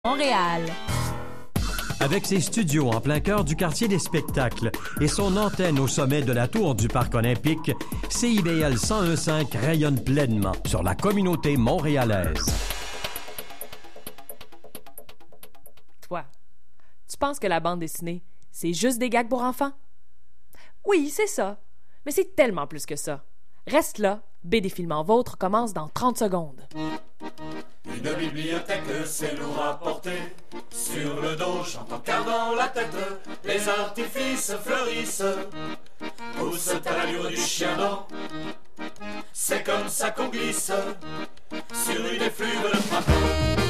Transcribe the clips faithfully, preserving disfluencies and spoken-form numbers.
Montréal. Avec ses studios en plein cœur du quartier des spectacles et son antenne au sommet de la tour du Parc olympique, C I B L cent un virgule cinq rayonne pleinement sur la communauté montréalaise. Toi, tu penses que la bande dessinée, c'est juste des gags pour enfants? Oui, c'est ça. Mais c'est tellement plus que ça. Reste là, B D Filmant Vôtre commence dans trente secondes. Une bibliothèque, c'est lourd à porter. Sur le dos, chantant car dans la tête, les artifices fleurissent. Pousse à l'allure du chien dent. C'est comme ça qu'on glisse sur une effluve de printemps.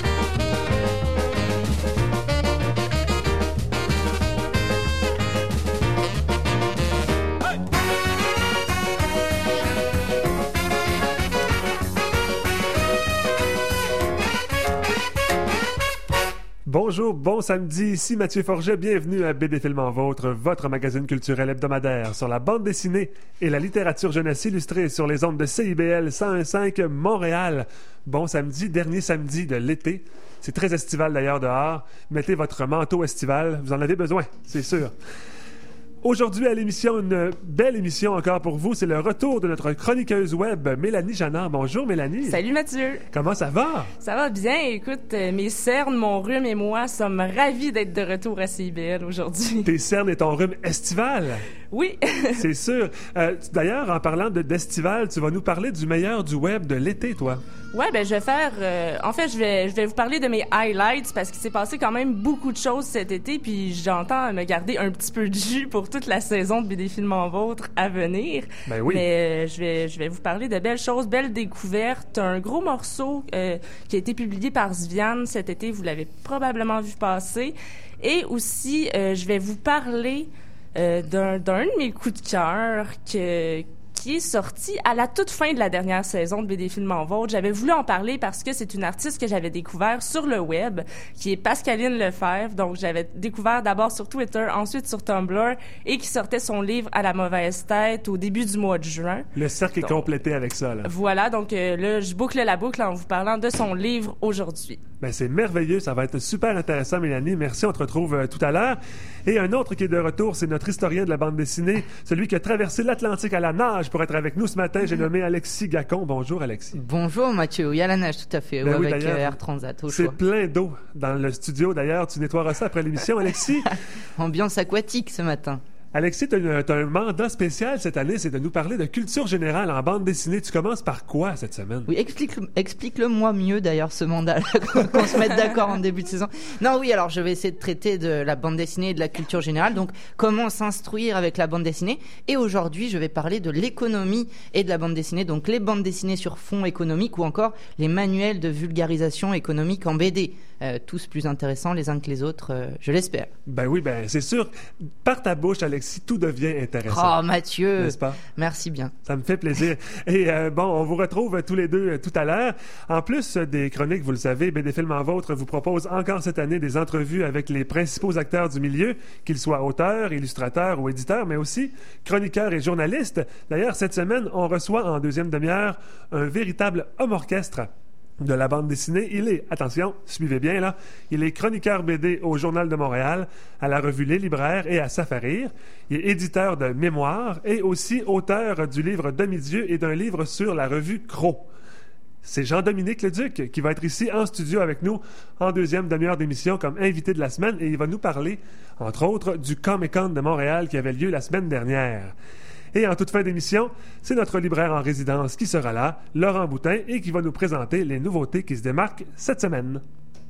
Bonjour, bon samedi, ici Mathieu Forget, bienvenue à B D Filmant Vôtre, votre magazine culturel hebdomadaire sur la bande dessinée et la littérature jeunesse illustrée sur les ondes de C I B L cent un virgule cinq Montréal. Bon samedi, dernier samedi de l'été. C'est très estival d'ailleurs dehors. Mettez votre manteau estival, vous en avez besoin, c'est sûr. Aujourd'hui à l'émission, une belle émission encore pour vous. C'est le retour de notre chroniqueuse web, Mélanie Janard. Bonjour Mélanie. Salut Mathieu. Comment ça va? Ça va bien. Écoute, euh, mes cernes, mon rhume et moi sommes ravis d'être de retour à C I B L aujourd'hui. Tes cernes et ton rhume estival? Oui. C'est sûr. Euh, d'ailleurs, en parlant de d'estival, tu vas nous parler du meilleur du web de l'été, toi. Ouais, ben je vais faire... Euh, en fait, je vais, je vais vous parler de mes highlights parce qu'il s'est passé quand même beaucoup de choses cet été, puis j'entends me garder un petit peu de jus pour toute la saison de B D Filmant Vôtre à venir. Ben oui. Mais euh, je vais, je vais vous parler de belles choses, belles découvertes. Un gros morceau euh, qui a été publié par Sviane cet été, vous l'avez probablement vu passer. Et aussi, euh, je vais vous parler euh, d'un, d'un de mes coups de cœur que... qui est sorti à la toute fin de la dernière saison de B D Filmant Vôtre. J'avais voulu en parler parce que c'est une artiste que j'avais découvert sur le web, qui est Pascaline Lefebvre. Donc, j'avais découvert d'abord sur Twitter, ensuite sur Tumblr, et qui sortait son livre À la mauvaise tête au début du mois de juin. Le cercle donc, est complété avec ça, là. Voilà, donc euh, là, je boucle la boucle en vous parlant de son livre aujourd'hui. Ben, c'est merveilleux, ça va être super intéressant, Mélanie. Merci, on te retrouve euh, tout à l'heure. Et un autre qui est de retour, c'est notre historien de la bande dessinée, celui qui a traversé l'Atlantique à la nage pour être avec nous ce matin. J'ai nommé Alexis Gacon. Bonjour, Alexis. Bonjour, Mathieu. Oui, à la nage, tout à fait. Ben ou oui, avec euh, Air Transat, au c'est choix. plein d'eau dans le studio. D'ailleurs, tu nettoieras ça après l'émission, Alexis. Ambiance aquatique ce matin. Alexis, tu as un mandat spécial cette année, c'est de nous parler de culture générale en bande dessinée. Tu commences par quoi cette semaine? Oui, explique, explique-le-moi mieux d'ailleurs ce mandat, qu'on se mette d'accord en début de saison. Non, oui, alors je vais essayer de traiter de la bande dessinée et de la culture générale, donc comment s'instruire avec la bande dessinée. Et aujourd'hui, je vais parler de l'économie et de la bande dessinée, donc les bandes dessinées sur fond économique ou encore les manuels de vulgarisation économique en B D. Euh, tous plus intéressants les uns que les autres, euh, je l'espère. Ben oui, ben c'est sûr. Par ta bouche, Alexis, tout devient intéressant. Oh, Mathieu! N'est-ce pas? Merci bien. Ça me fait plaisir. Et euh, bon, on vous retrouve tous les deux euh, tout à l'heure. En plus des chroniques, vous le savez, B D Filmant Vôtre vous propose encore cette année des entrevues avec les principaux acteurs du milieu, qu'ils soient auteurs, illustrateurs ou éditeurs, mais aussi chroniqueurs et journalistes. D'ailleurs, cette semaine, on reçoit en deuxième demi-heure un véritable homme-orchestre de la bande dessinée. Il est, attention, suivez bien là, il est chroniqueur B D au Journal de Montréal, à la revue Les Libraires et à Safarir. Il est éditeur de Mémoire et aussi auteur du livre Demi-Dieu et d'un livre sur la revue Cros. C'est Jean-Dominique Leduc qui va être ici en studio avec nous en deuxième demi-heure d'émission comme invité de la semaine et il va nous parler, entre autres, du Comic-Con de Montréal qui avait lieu la semaine dernière. Et en toute fin d'émission, c'est notre libraire en résidence qui sera là, Laurent Boutin, et qui va nous présenter les nouveautés qui se démarquent cette semaine.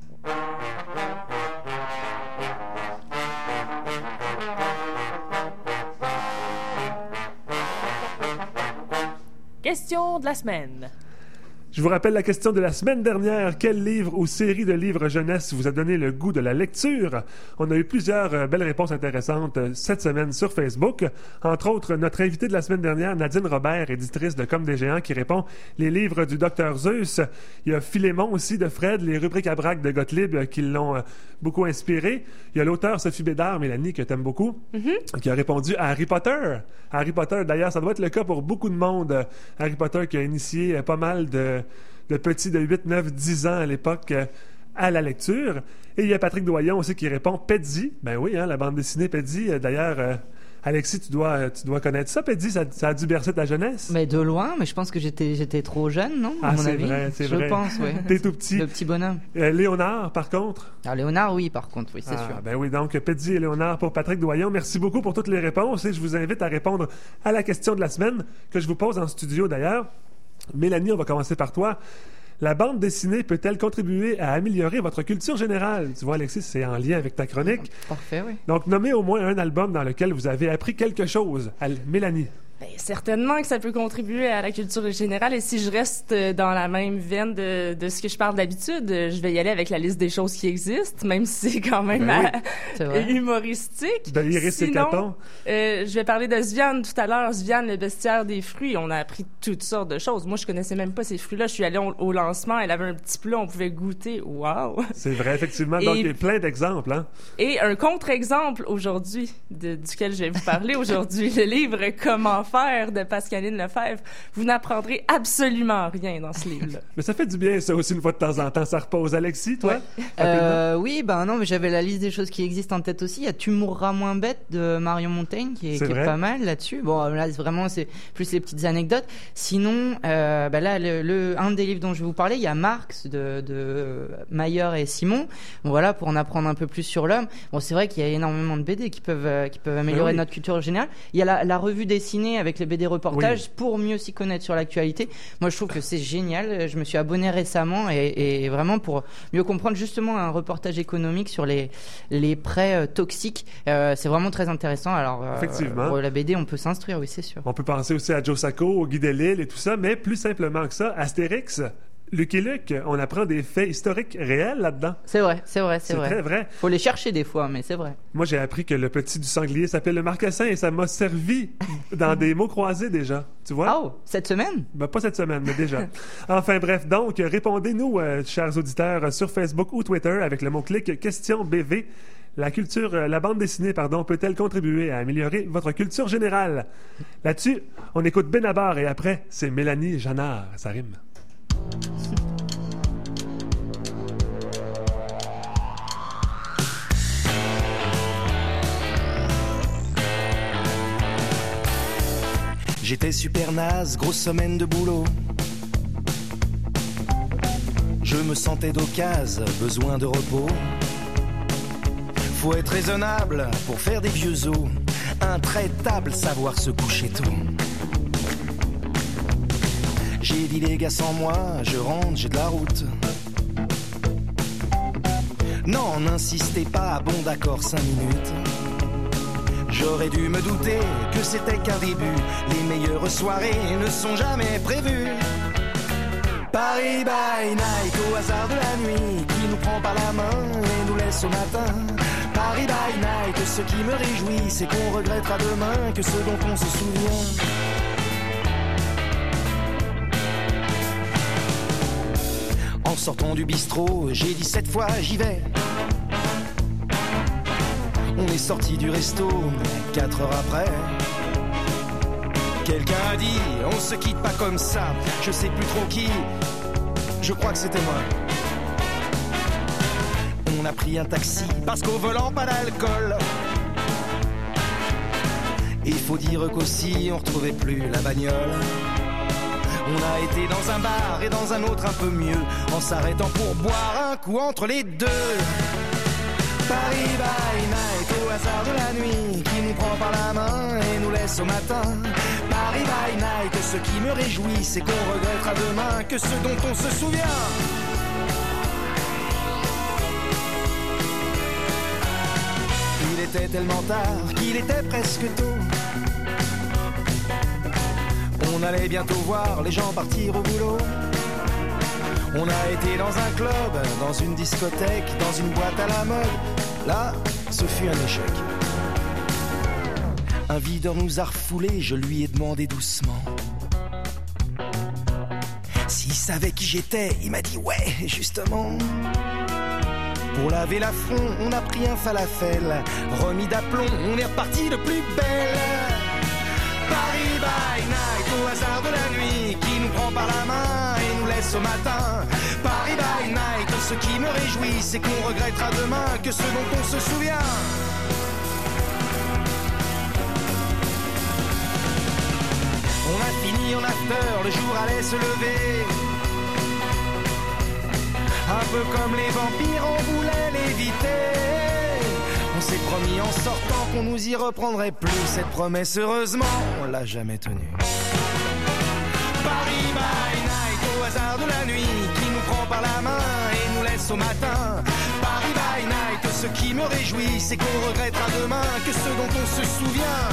Question de la semaine. Je vous rappelle la question de la semaine dernière. Quel livre ou série de livres jeunesse vous a donné le goût de la lecture? On a eu plusieurs euh, belles réponses intéressantes euh, cette semaine sur Facebook. Entre autres, notre invitée de la semaine dernière, Nadine Robert, éditrice de Comme des géants, qui répond « Les livres du docteur Zeus ». Il y a Philémon aussi de Fred, les rubriques à braque de Gottlieb euh, qui l'ont euh, beaucoup inspiré. Il y a l'auteur Sophie Bédard, Mélanie, que t'aimes beaucoup, mm-hmm. qui a répondu à Harry Potter. Harry Potter, d'ailleurs, ça doit être le cas pour beaucoup de monde. Harry Potter qui a initié euh, pas mal de... de petits de huit, neuf, dix ans à l'époque à la lecture. Et il y a Patrick Doyon aussi qui répond « Pedzi ». Ben oui, hein, la bande dessinée Pedzi. D'ailleurs, euh, Alexis, tu dois, tu dois connaître ça, Pedzi. Ça, ça a dû bercer ta jeunesse. Mais de loin, mais je pense que j'étais, j'étais trop jeune, non? Ah, à mon c'est avis. vrai, c'est je vrai. Je pense, oui. T'es tout petit. Le petit bonhomme. Euh, Léonard, par contre? Ah, Léonard, oui, par contre, oui, c'est ah, sûr. Ben oui, donc Pedzi et Léonard pour Patrick Doyon. Merci beaucoup pour toutes les réponses et je vous invite à répondre à la question de la semaine que je vous pose en studio d'ailleurs. Mélanie, on va commencer par toi. La bande dessinée peut-elle contribuer à améliorer votre culture générale? Tu vois, Alexis, c'est en lien avec ta chronique. Parfait, oui. Donc, nommez au moins un album dans lequel vous avez appris quelque chose. Mélanie. Bien, certainement que ça peut contribuer à la culture générale. Et si je reste dans la même veine de, de ce que je parle d'habitude, je vais y aller avec la liste des choses qui existent, même si c'est quand même ben oui. à, humoristique. De Iris et Caton. Euh, je vais parler de Sviane tout à l'heure. Sviane, le bestiaire des fruits. On a appris toutes sortes de choses. Moi, je connaissais même pas ces fruits-là. Je suis allée au, au lancement. Elle avait un petit plat. On pouvait goûter. Wow! C'est vrai, effectivement. Donc, et, il y a plein d'exemples. Hein? Et un contre-exemple aujourd'hui, de, duquel je vais vous parler aujourd'hui. Le livre « Comment faire » de Pascaline Lefebvre. Vous n'apprendrez absolument rien dans ce livre-là. Mais ça fait du bien, ça aussi, une fois de temps en temps. Ça repose. Alexis, toi? Ouais. Euh, oui, ben non, mais j'avais la liste des choses qui existent en tête aussi. Il y a Tu mourras moins bête de Marion Montaigne qui est, qui est pas mal là-dessus. Bon, là, vraiment, c'est plus les petites anecdotes. Sinon, euh, ben là, le, le, un des livres dont je vais vous parler, il y a Marx de, de Mayer et Simon. Bon, voilà, pour en apprendre un peu plus sur l'homme. Bon, c'est vrai qu'il y a énormément de B D qui peuvent, euh, qui peuvent améliorer oui. notre culture générale. Il y a la, la revue dessinée avec les B D reportages oui. pour mieux s'y connaître sur l'actualité. Moi, je trouve que c'est génial. Je me suis abonné récemment et, et vraiment pour mieux comprendre justement un reportage économique sur les, les prêts euh, toxiques. Euh, c'est vraiment très intéressant. Alors, euh, effectivement. Pour la B D, on peut s'instruire, oui, c'est sûr. On peut penser aussi à Joe Sacco, au Guy Delisle et tout ça, mais plus simplement que ça, Astérix, Lucky Luke, on apprend des faits historiques réels là-dedans. C'est vrai, c'est vrai, c'est, c'est vrai. C'est très vrai. Faut les chercher des fois, mais c'est vrai. Moi, j'ai appris que le petit du sanglier s'appelle le marcassin et ça m'a servi dans des mots croisés déjà. Tu vois? Oh, cette semaine? Ben, pas cette semaine, mais déjà. Enfin, bref, donc, répondez-nous, euh, chers auditeurs, sur Facebook ou Twitter avec le mot-clic question B V. La culture, la bande dessinée, pardon, peut-elle contribuer à améliorer votre culture générale? Là-dessus, on écoute Benabar et après, c'est Mélanie Janard. Ça rime. J'étais super naze, grosse semaine de boulot. Je me sentais d'occasion, besoin de repos. Faut être raisonnable pour faire des vieux os. Intraitable, savoir se coucher tôt. J'ai dit les gars sans moi, je rentre, j'ai de la route. Non, n'insistez pas, bon d'accord, cinq minutes. J'aurais dû me douter que c'était qu'un début. Les meilleures soirées ne sont jamais prévues. Paris by night, au hasard de la nuit, qui nous prend par la main et nous laisse au matin. Paris by night, ce qui me réjouit, c'est qu'on regrettera demain que ce dont on se souvient. En sortant du bistrot, j'ai dit cette fois j'y vais. On est sorti du resto, quatre heures après. Quelqu'un a dit, on se quitte pas comme ça. Je sais plus trop qui, je crois que c'était moi. On a pris un taxi, parce qu'au volant pas d'alcool. Et il faut dire qu'aussi on retrouvait plus la bagnole. On a été dans un bar et dans un autre un peu mieux, en s'arrêtant pour boire un coup entre les deux. Paris by night, au hasard de la nuit, qui nous prend par la main et nous laisse au matin. Paris by night, ce qui me réjouit, c'est qu'on regrettera demain que ce dont on se souvient. Il était tellement tard qu'il était presque tôt. On allait bientôt voir les gens partir au boulot. On a été dans un club, dans une discothèque, dans une boîte à la mode. Là, ce fut un échec. Un videur nous a refoulés, je lui ai demandé doucement s'il savait qui j'étais. Il m'a dit ouais, justement. Pour laver l'affront, on a pris un falafel, remis d'aplomb, on est reparti de plus belle. Paris by night, au hasard de la nuit, qui nous prend par la main et nous laisse au matin. Paris by night, ce qui me réjouit, c'est qu'on regrettera demain que ce dont on se souvient. On a fini en after, le jour allait se lever. Un peu comme les vampires, on voulait l'éviter. On s'est promis en sortant qu'on nous y reprendrait plus. Cette promesse, heureusement, on l'a jamais tenue. Paris by night, au hasard de la nuit, qui nous prend par la main et nous laisse au matin. Paris by night, ce qui me réjouit, c'est qu'on regrettera demain que ce dont on se souvient.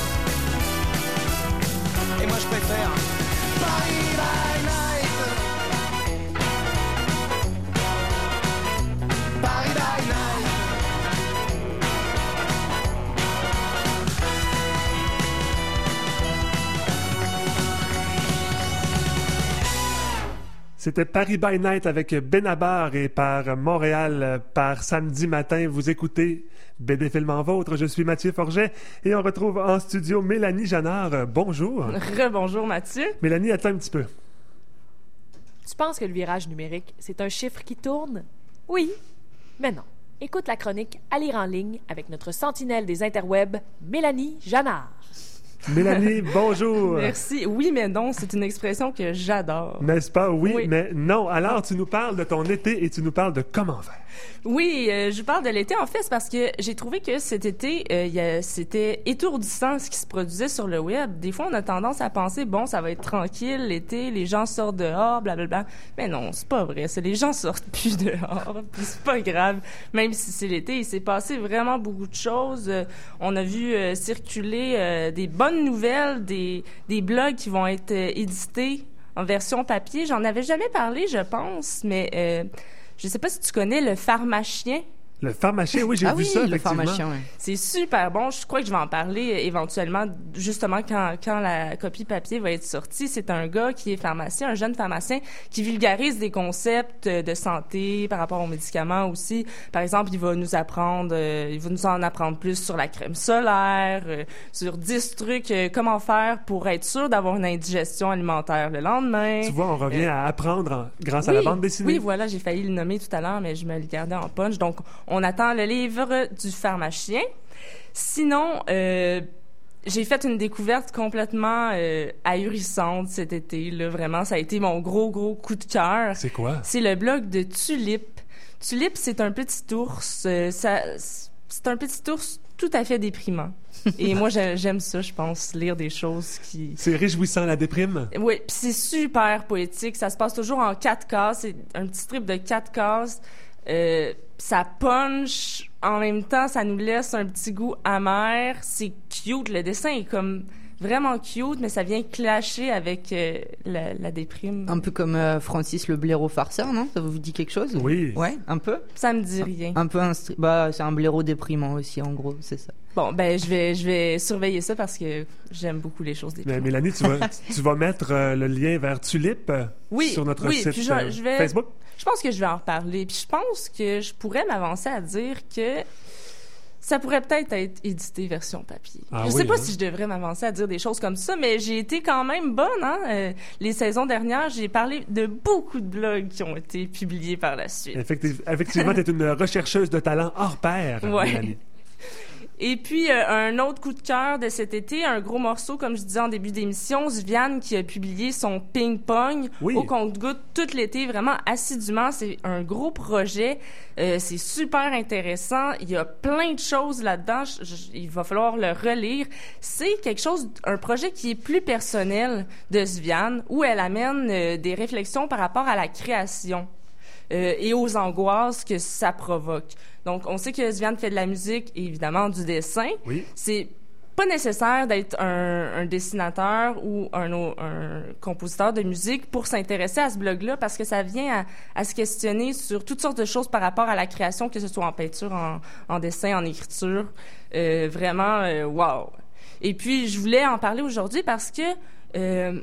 Et moi je préfère Paris by night. Paris by night. C'était Paris by Night avec Benabar et par Montréal par samedi matin. Vous écoutez B D Film en Vôtre. Je suis Mathieu Forget et on retrouve en studio Mélanie Janard. Bonjour. Rebonjour Mathieu. Mélanie, attends un petit peu. Tu penses que le virage numérique, c'est un chiffre qui tourne? Oui. Mais non. Écoute la chronique à lire en ligne avec notre sentinelle des interwebs, Mélanie Janard. Mélanie, bonjour. Merci. Oui, mais non, c'est une expression que j'adore. N'est-ce pas? Oui, Oui. mais non. Alors, tu nous parles de ton été et tu nous parles de comment faire. Oui, euh, je vous parle de l'été. En fait, c'est parce que j'ai trouvé que cet été, euh, y a, c'était étourdissant ce qui se produisait sur le web. Des fois, on a tendance à penser, bon, ça va être tranquille l'été, les gens sortent dehors, blablabla. Mais non, c'est pas vrai. C'est les gens sortent plus dehors, puis c'est pas grave. Même si c'est l'été, il s'est passé vraiment beaucoup de choses. Euh, on a vu euh, circuler euh, des bonnes nouvelles, des, des blogs qui vont être euh, édités en version papier. J'en avais jamais parlé, je pense, mais... Euh, je sais pas si tu connais le pharmacien. Le pharmacien, oui, j'ai ah vu oui, ça, le effectivement. pharmacien, oui. C'est super bon. Je crois que je vais en parler euh, éventuellement, justement, quand, quand la copie papier va être sortie. C'est un gars qui est pharmacien, un jeune pharmacien, qui vulgarise des concepts euh, de santé par rapport aux médicaments aussi. Par exemple, il va nous apprendre, euh, il va nous en apprendre plus sur la crème solaire, euh, sur dix trucs, euh, comment faire pour être sûr d'avoir une indigestion alimentaire le lendemain. Tu vois, on revient Euh, à apprendre en- grâce oui, à la bande dessinée. Oui, voilà, j'ai failli le nommer tout à l'heure, mais je me le gardais en punch. Donc, on attend le livre du pharmacien. Sinon, euh, j'ai fait une découverte complètement euh, ahurissante cet été. Là, vraiment, ça a été mon gros, gros coup de cœur. C'est quoi? C'est le blog de Tulip. Tulip, c'est un petit ours. Euh, ça, c'est un petit ours tout à fait déprimant. Et moi, j'ai- j'aime ça, je pense, lire des choses qui... C'est réjouissant, la déprime. Oui, puis c'est super poétique. Ça se passe toujours en quatre cases. C'est un petit strip de quatre cases. Euh, ça punch. En même temps, ça nous laisse un petit goût amer. C'est cute. Le dessin est comme vraiment cute, mais ça vient clasher avec euh, la, la déprime. Un peu comme euh, Francis le blaireau farceur, non? Ça vous dit quelque chose? Oui. Ouais, un peu. Ça me dit rien. Un peu un stri- bah, c'est un blaireau déprimant aussi, en gros, c'est ça. Bon, ben je vais je vais surveiller ça parce que j'aime beaucoup les choses Mais déprimantes. Mélanie, tu vas, tu vas mettre euh, le lien vers Tulip euh, Oui, sur notre oui, site puis je- euh, je vais- Facebook. Je pense que je vais en reparler. Puis je pense que je pourrais m'avancer à dire que ça pourrait peut-être être édité version papier. Ah je oui, sais pas hein? si je devrais m'avancer à dire des choses comme ça, mais j'ai été quand même bonne. Hein? Euh, les saisons dernières, j'ai parlé de beaucoup de blogs qui ont été publiés par la suite. Effective- Effectivement, tu es une rechercheuse de talent hors pair, Ouais. Mélanie. Et puis, euh, un autre coup de cœur de cet été, un gros morceau, comme je disais en début d'émission, Sviane qui a publié son Ping-Pong Oui. au compte-gouttes tout l'été, vraiment assidûment. C'est un gros projet. Euh, c'est super intéressant. Il y a plein de choses là-dedans. Je- je- il va falloir le relire. C'est quelque chose, un projet qui est plus personnel de Sviane, où elle amène euh, des réflexions par rapport à la création. Euh, et aux angoisses que ça provoque. Donc, on sait que Sviane fait de la musique et évidemment du dessin. Oui. C'est pas nécessaire d'être un, un dessinateur ou un, au- un compositeur de musique pour s'intéresser à ce blog-là parce que ça vient à, à se questionner sur toutes sortes de choses par rapport à la création, que ce soit en peinture, en, en dessin, en écriture. Euh, vraiment, euh, wow! Et puis, je voulais en parler aujourd'hui parce que... Euh,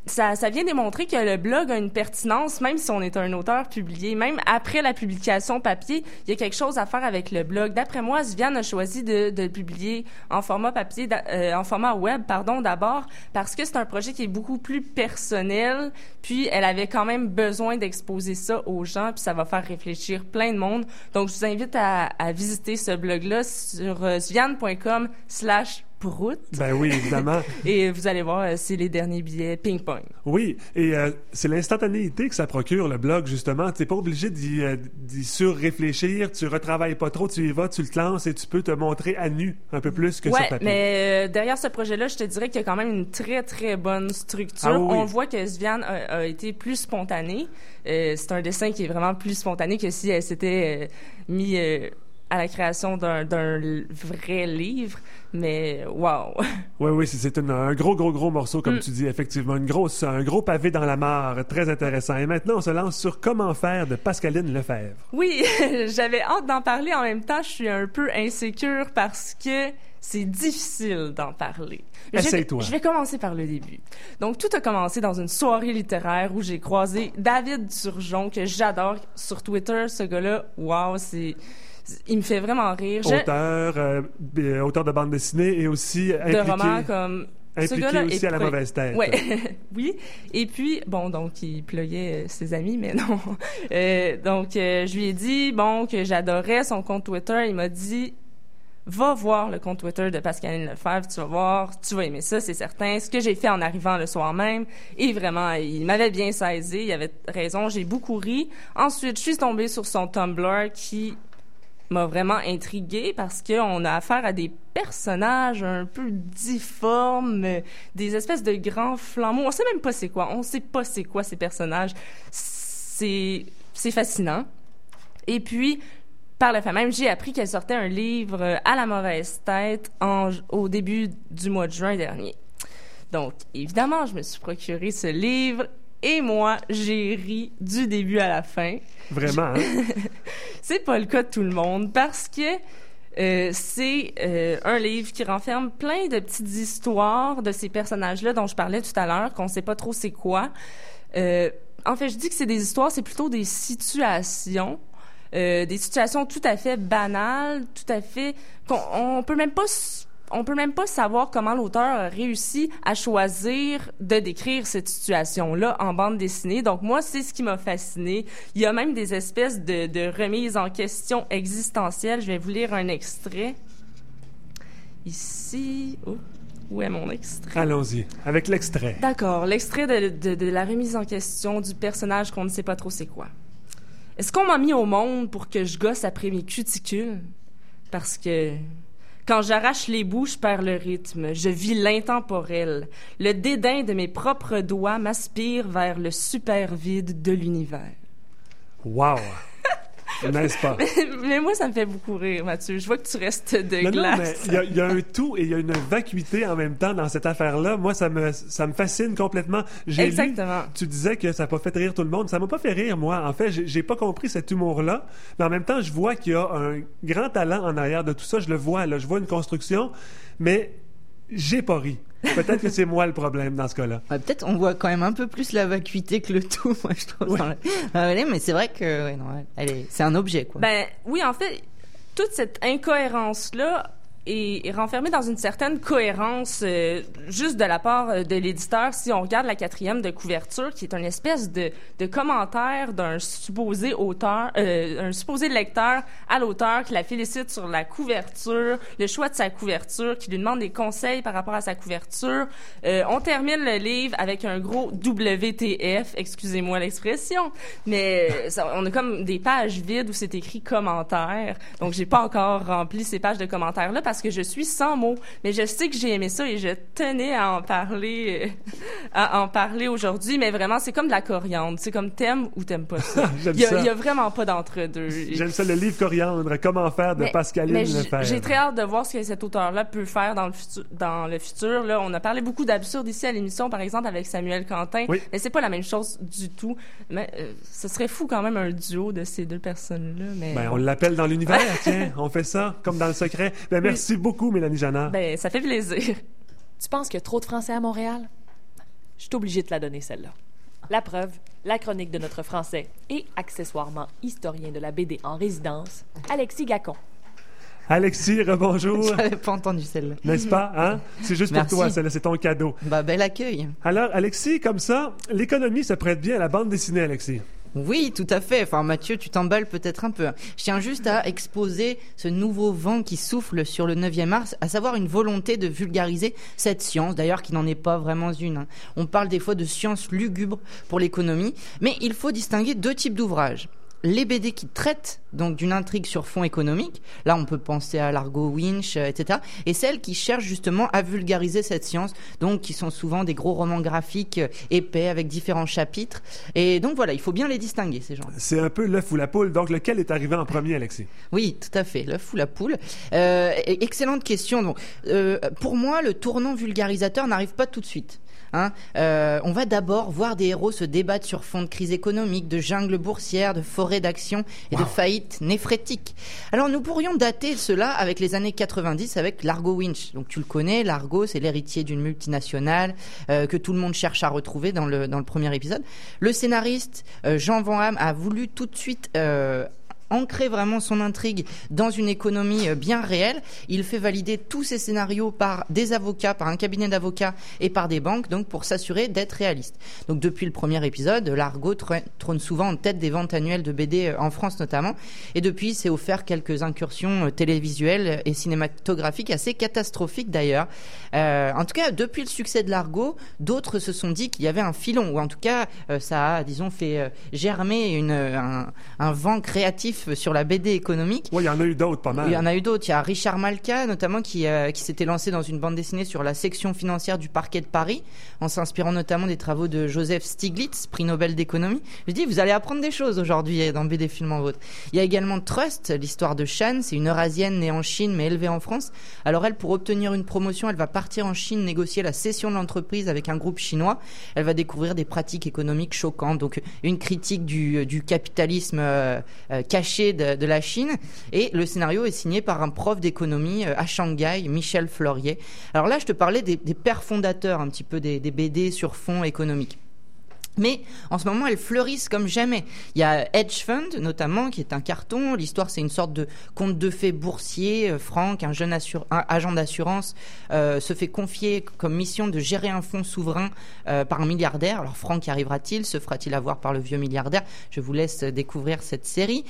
ça, ça vient démontrer que le blog a une pertinence, même si on est un auteur publié. Même après la publication papier, il y a quelque chose à faire avec le blog. D'après moi, Sviane a choisi de, de publier en format papier, euh, en format web, pardon, d'abord, parce que c'est un projet qui est beaucoup plus personnel, puis elle avait quand même besoin d'exposer ça aux gens, puis ça va faire réfléchir plein de monde. Donc, je vous invite à, à visiter ce blog-là sur euh, sviane.com slash Prout. Ben oui, évidemment. Et vous allez voir, euh, c'est les derniers billets ping-pong. Oui, et euh, c'est l'instantanéité que ça procure, le blog, justement. Tu n'es pas obligé d'y, euh, d'y sur-réfléchir, tu retravailles pas trop, tu y vas, tu le te lances et tu peux te montrer à nu un peu plus que ouais, sur papier. mais euh, derrière ce projet-là, je te dirais qu'il y a quand même une très, très bonne structure. Ah, oui. On voit que Sviane a, a été plus spontanée. Euh, c'est un dessin qui est vraiment plus spontané que si elle s'était euh, mis... Euh, à la création d'un, d'un vrai livre, mais wow! Oui, oui, c'est, c'est une, un gros, gros, gros morceau, comme mm. tu dis, effectivement. Une grosse, un gros pavé dans la mare, très intéressant. Et maintenant, on se lance sur Comment faire de Pascaline Lefebvre. Oui, j'avais hâte d'en parler. En même temps, je suis un peu insécure parce que c'est difficile d'en parler. Essaye-toi. Je vais commencer par le début. Donc, tout a commencé dans une soirée littéraire où j'ai croisé David Turgeon, que j'adore sur Twitter. Ce gars-là, wow, c'est... Il me fait vraiment rire. Je... Auteur, euh, auteur de bande dessinée et aussi impliqué... De romans comme... Impliqué aussi à la mauvaise tête. Ouais. Oui. Et puis, bon, donc, il pluguait ses amis, mais non. Euh, donc, euh, je lui ai dit, bon, que j'adorais son compte Twitter. Il m'a dit... Va voir le compte Twitter de Pascaline Lefebvre, tu vas voir, tu vas aimer ça, c'est certain. Ce que j'ai fait en arrivant le soir même, et vraiment, il m'avait bien saisi, il avait raison, j'ai beaucoup ri. Ensuite, je suis tombée sur son Tumblr qui m'a vraiment intriguée parce qu'on a affaire à des personnages un peu difformes, des espèces de grands flambeaux. On sait même pas c'est quoi, on sait pas c'est quoi ces personnages. C'est, c'est fascinant. Et puis, par le fait même, j'ai appris qu'elle sortait un livre à la mauvaise tête en, au début du mois de juin dernier. Donc, évidemment, je me suis procuré ce livre et moi, j'ai ri du début à la fin. Vraiment, hein? C'est pas le cas de tout le monde parce que euh, c'est euh, un livre qui renferme plein de petites histoires de ces personnages-là dont je parlais tout à l'heure, qu'on sait pas trop c'est quoi. Euh, en fait, je dis que c'est des histoires, c'est plutôt des situations. Euh, des situations tout à fait banales, tout à fait... qu'on, on peut même pas... On peut même pas savoir comment l'auteur a réussi à choisir de décrire cette situation-là en bande dessinée. Donc, moi, c'est ce qui m'a fasciné. Il y a même des espèces de, de remises en question existentielles. Je vais vous lire un extrait. Ici... Oh, où est mon extrait? Allons-y, avec l'extrait. D'accord, l'extrait de, de, de la remise en question du personnage qu'on ne sait pas trop c'est quoi. Est-ce qu'on m'a mis au monde pour que je gosse après mes cuticules? Parce que... Quand j'arrache les bouts, je perds le rythme. Je vis l'intemporel. Le dédain de mes propres doigts m'aspire vers le super vide de l'univers. Wow! N'est-ce pas? mais, mais moi, ça me fait beaucoup rire, Mathieu. Je vois que tu restes de non, glace. Non, mais il y, a, il y a un tout et il y a une vacuité en même temps dans cette affaire-là. Moi, ça me, ça me fascine complètement. J'ai Exactement. Lu, tu disais que ça n'a pas fait rire tout le monde. Ça m'a pas fait rire, moi. En fait, j'ai, j'ai pas compris cet humour-là. Mais en même temps, je vois qu'il y a un grand talent en arrière de tout ça. Je le vois, là. Je vois une construction, mais j'ai pas ri. Peut-être que c'est moi le problème dans ce cas-là. Ouais, peut-être on voit quand même un peu plus la vacuité que le tout, moi je trouve. Ouais. La... mais c'est vrai que ouais, non, elle est... c'est un objet, quoi. Ben oui, en fait, toute cette incohérence-là est, est renfermée dans une certaine cohérence euh, juste de la part de l'éditeur. Si on regarde la quatrième de couverture, qui est une espèce de, de commentaire d'un supposé auteur, euh, un supposé lecteur à l'auteur qui la félicite sur la couverture, le choix de sa couverture, qui lui demande des conseils par rapport à sa couverture. Euh, on termine le livre avec un gros W T F, excusez-moi l'expression, mais ça, on a comme des pages vides où c'est écrit commentaires. Donc j'ai pas encore rempli ces pages de commentaires-là parce que je suis sans mots, mais je sais que j'ai aimé ça et je tenais à en parler, à en parler aujourd'hui. Mais vraiment, c'est comme de la coriandre, c'est comme t'aimes ou t'aimes pas ça. J'aime il y a, ça. Il y a vraiment pas d'entre-deux. J'aime ça, le livre Coriandre, Comment faire de mais, Pascaline mais Lefebvre. J'ai très hâte de voir ce que cet auteur-là peut faire dans le futur. Dans le futur, là, on a parlé beaucoup d'absurde ici à l'émission, par exemple avec Samuel Quentin, oui. mais c'est pas la même chose du tout. Mais euh, ce serait fou quand même un duo de ces deux personnes-là. Mais ben, on l'appelle dans l'univers, tiens, on fait ça comme dans le secret. Ben merci oui. beaucoup, Mélanie Janard. Ben, ça fait plaisir. Tu penses qu'il y a trop de Français à Montréal? je suis obligée de te la donner, celle-là. La preuve, la chronique de notre Français et accessoirement historien de la B D en résidence, Alexis Gacon. Alexis, rebonjour. J'avais pas entendu celle-là. N'est-ce pas, hein? C'est juste Merci. pour toi, celle-là, c'est ton cadeau. Bah, bel accueil. Alors, Alexis, comme ça, l'économie se prête bien à la bande dessinée, Alexis. Oui, tout à fait. Enfin, Mathieu, tu t'emballes peut-être un peu. Je tiens juste à exposer ce nouveau vent qui souffle sur le neuvième art, à savoir une volonté de vulgariser cette science, d'ailleurs qui n'en est pas vraiment une. Hein. On parle des fois de science lugubre pour l'économie, mais il faut distinguer deux types d'ouvrages. Les B D qui traitent donc d'une intrigue sur fond économique, là on peut penser à Largo Winch, euh, et cetera, et celles qui cherchent justement à vulgariser cette science, donc qui sont souvent des gros romans graphiques euh, épais avec différents chapitres, et donc voilà, il faut bien les distinguer ces gens. C'est un peu l'œuf ou la poule, donc lequel est arrivé en premier, Alexis? Oui, tout à fait, l'œuf ou la poule. Euh, excellente question. Donc, euh, pour moi, le tournant vulgarisateur n'arrive pas tout de suite. Hein, euh, on va d'abord voir des héros se débattre sur fond de crise économique, de jungle boursière, de forêt d'action et wow. de faillite néphrétique. Alors nous pourrions dater cela avec les années quatre-vingt-dix avec Largo Winch. Donc tu le connais, Largo, c'est l'héritier d'une multinationale euh, que tout le monde cherche à retrouver dans le dans le premier épisode. Le scénariste euh, Jean Van Hamme a voulu tout de suite euh, ancrer vraiment son intrigue dans une économie bien réelle. Il fait valider tous ses scénarios par des avocats, par un cabinet d'avocats et par des banques, donc pour s'assurer d'être réaliste. Donc depuis le premier épisode, Largo trône souvent en tête des ventes annuelles de B D en France notamment, et depuis il s'est offert quelques incursions télévisuelles et cinématographiques assez catastrophiques d'ailleurs. Euh, en tout cas, depuis le succès de Largo, d'autres se sont dit qu'il y avait un filon, ou en tout cas euh, ça a, disons, fait euh, germer une, un, un vent créatif sur la B D économique. Oui, il y en a eu d'autres, pas mal. Il y en a eu d'autres. Il y a Richard Malka, notamment, qui, euh, qui s'était lancé dans une bande dessinée sur la section financière du parquet de Paris, en s'inspirant notamment des travaux de Joseph Stiglitz, prix Nobel d'économie. Je dis, vous allez apprendre des choses aujourd'hui dans B D Film en Vôtre. Il y a également Trust, l'histoire de Shan. C'est une Eurasienne née en Chine, mais élevée en France. Alors elle, pour obtenir une promotion, elle va partir en Chine négocier la cession de l'entreprise avec un groupe chinois. Elle va découvrir des pratiques économiques choquantes. Donc, une critique du, du capitalisme euh, euh, caché De, de la Chine, et le scénario est signé par un prof d'économie à Shanghai, Michel Fleurier. Alors là, je te parlais des, des pères fondateurs un petit peu des, des B D sur fond économique. Mais en ce moment, elles fleurissent comme jamais. Il y a Hedge Fund, notamment, qui est un carton. L'histoire, c'est une sorte de conte de fées boursier. Euh, Franck, un jeune assur- un agent d'assurance, euh, se fait confier comme mission de gérer un fonds souverain euh, par un milliardaire. Alors, Franck y arrivera-t-il? Se fera-t-il avoir par le vieux milliardaire? Je vous laisse découvrir cette série.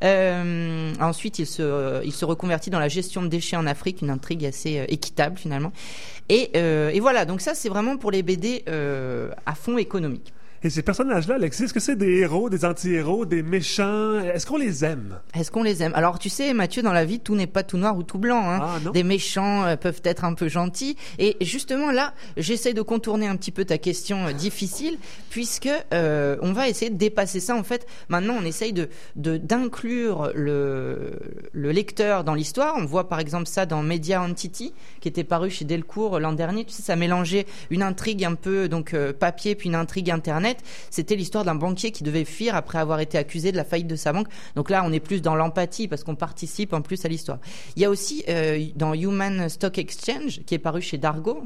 Euh, ensuite, il se, euh, il se reconvertit dans la gestion de déchets en Afrique, une intrigue assez euh, équitable, finalement. Et, euh, et voilà, donc ça, c'est vraiment pour les B D euh, à fond économique. Et ces personnages-là, Alexis, est-ce que c'est des héros, des anti-héros, des méchants? Est-ce qu'on les aime? Est-ce qu'on les aime? Alors, tu sais, Mathieu, dans la vie, tout n'est pas tout noir ou tout blanc. Hein. Ah, non? Des méchants euh, peuvent être un peu gentils. Et justement, là, j'essaie de contourner un petit peu ta question euh, difficile, puisque euh, on va essayer de dépasser ça. En fait, maintenant, on essaye de, de d'inclure le, le lecteur dans l'histoire. On voit, par exemple, ça dans Media Entity, qui était paru chez Delcourt l'an dernier. Tu sais, ça mélangeait une intrigue un peu donc euh, papier, puis une intrigue Internet. C'était l'histoire d'un banquier qui devait fuir après avoir été accusé de la faillite de sa banque. Donc là, on est plus dans l'empathie parce qu'on participe en plus à l'histoire. Il y a aussi euh, dans Human Stock Exchange, qui est paru chez Dargo,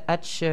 H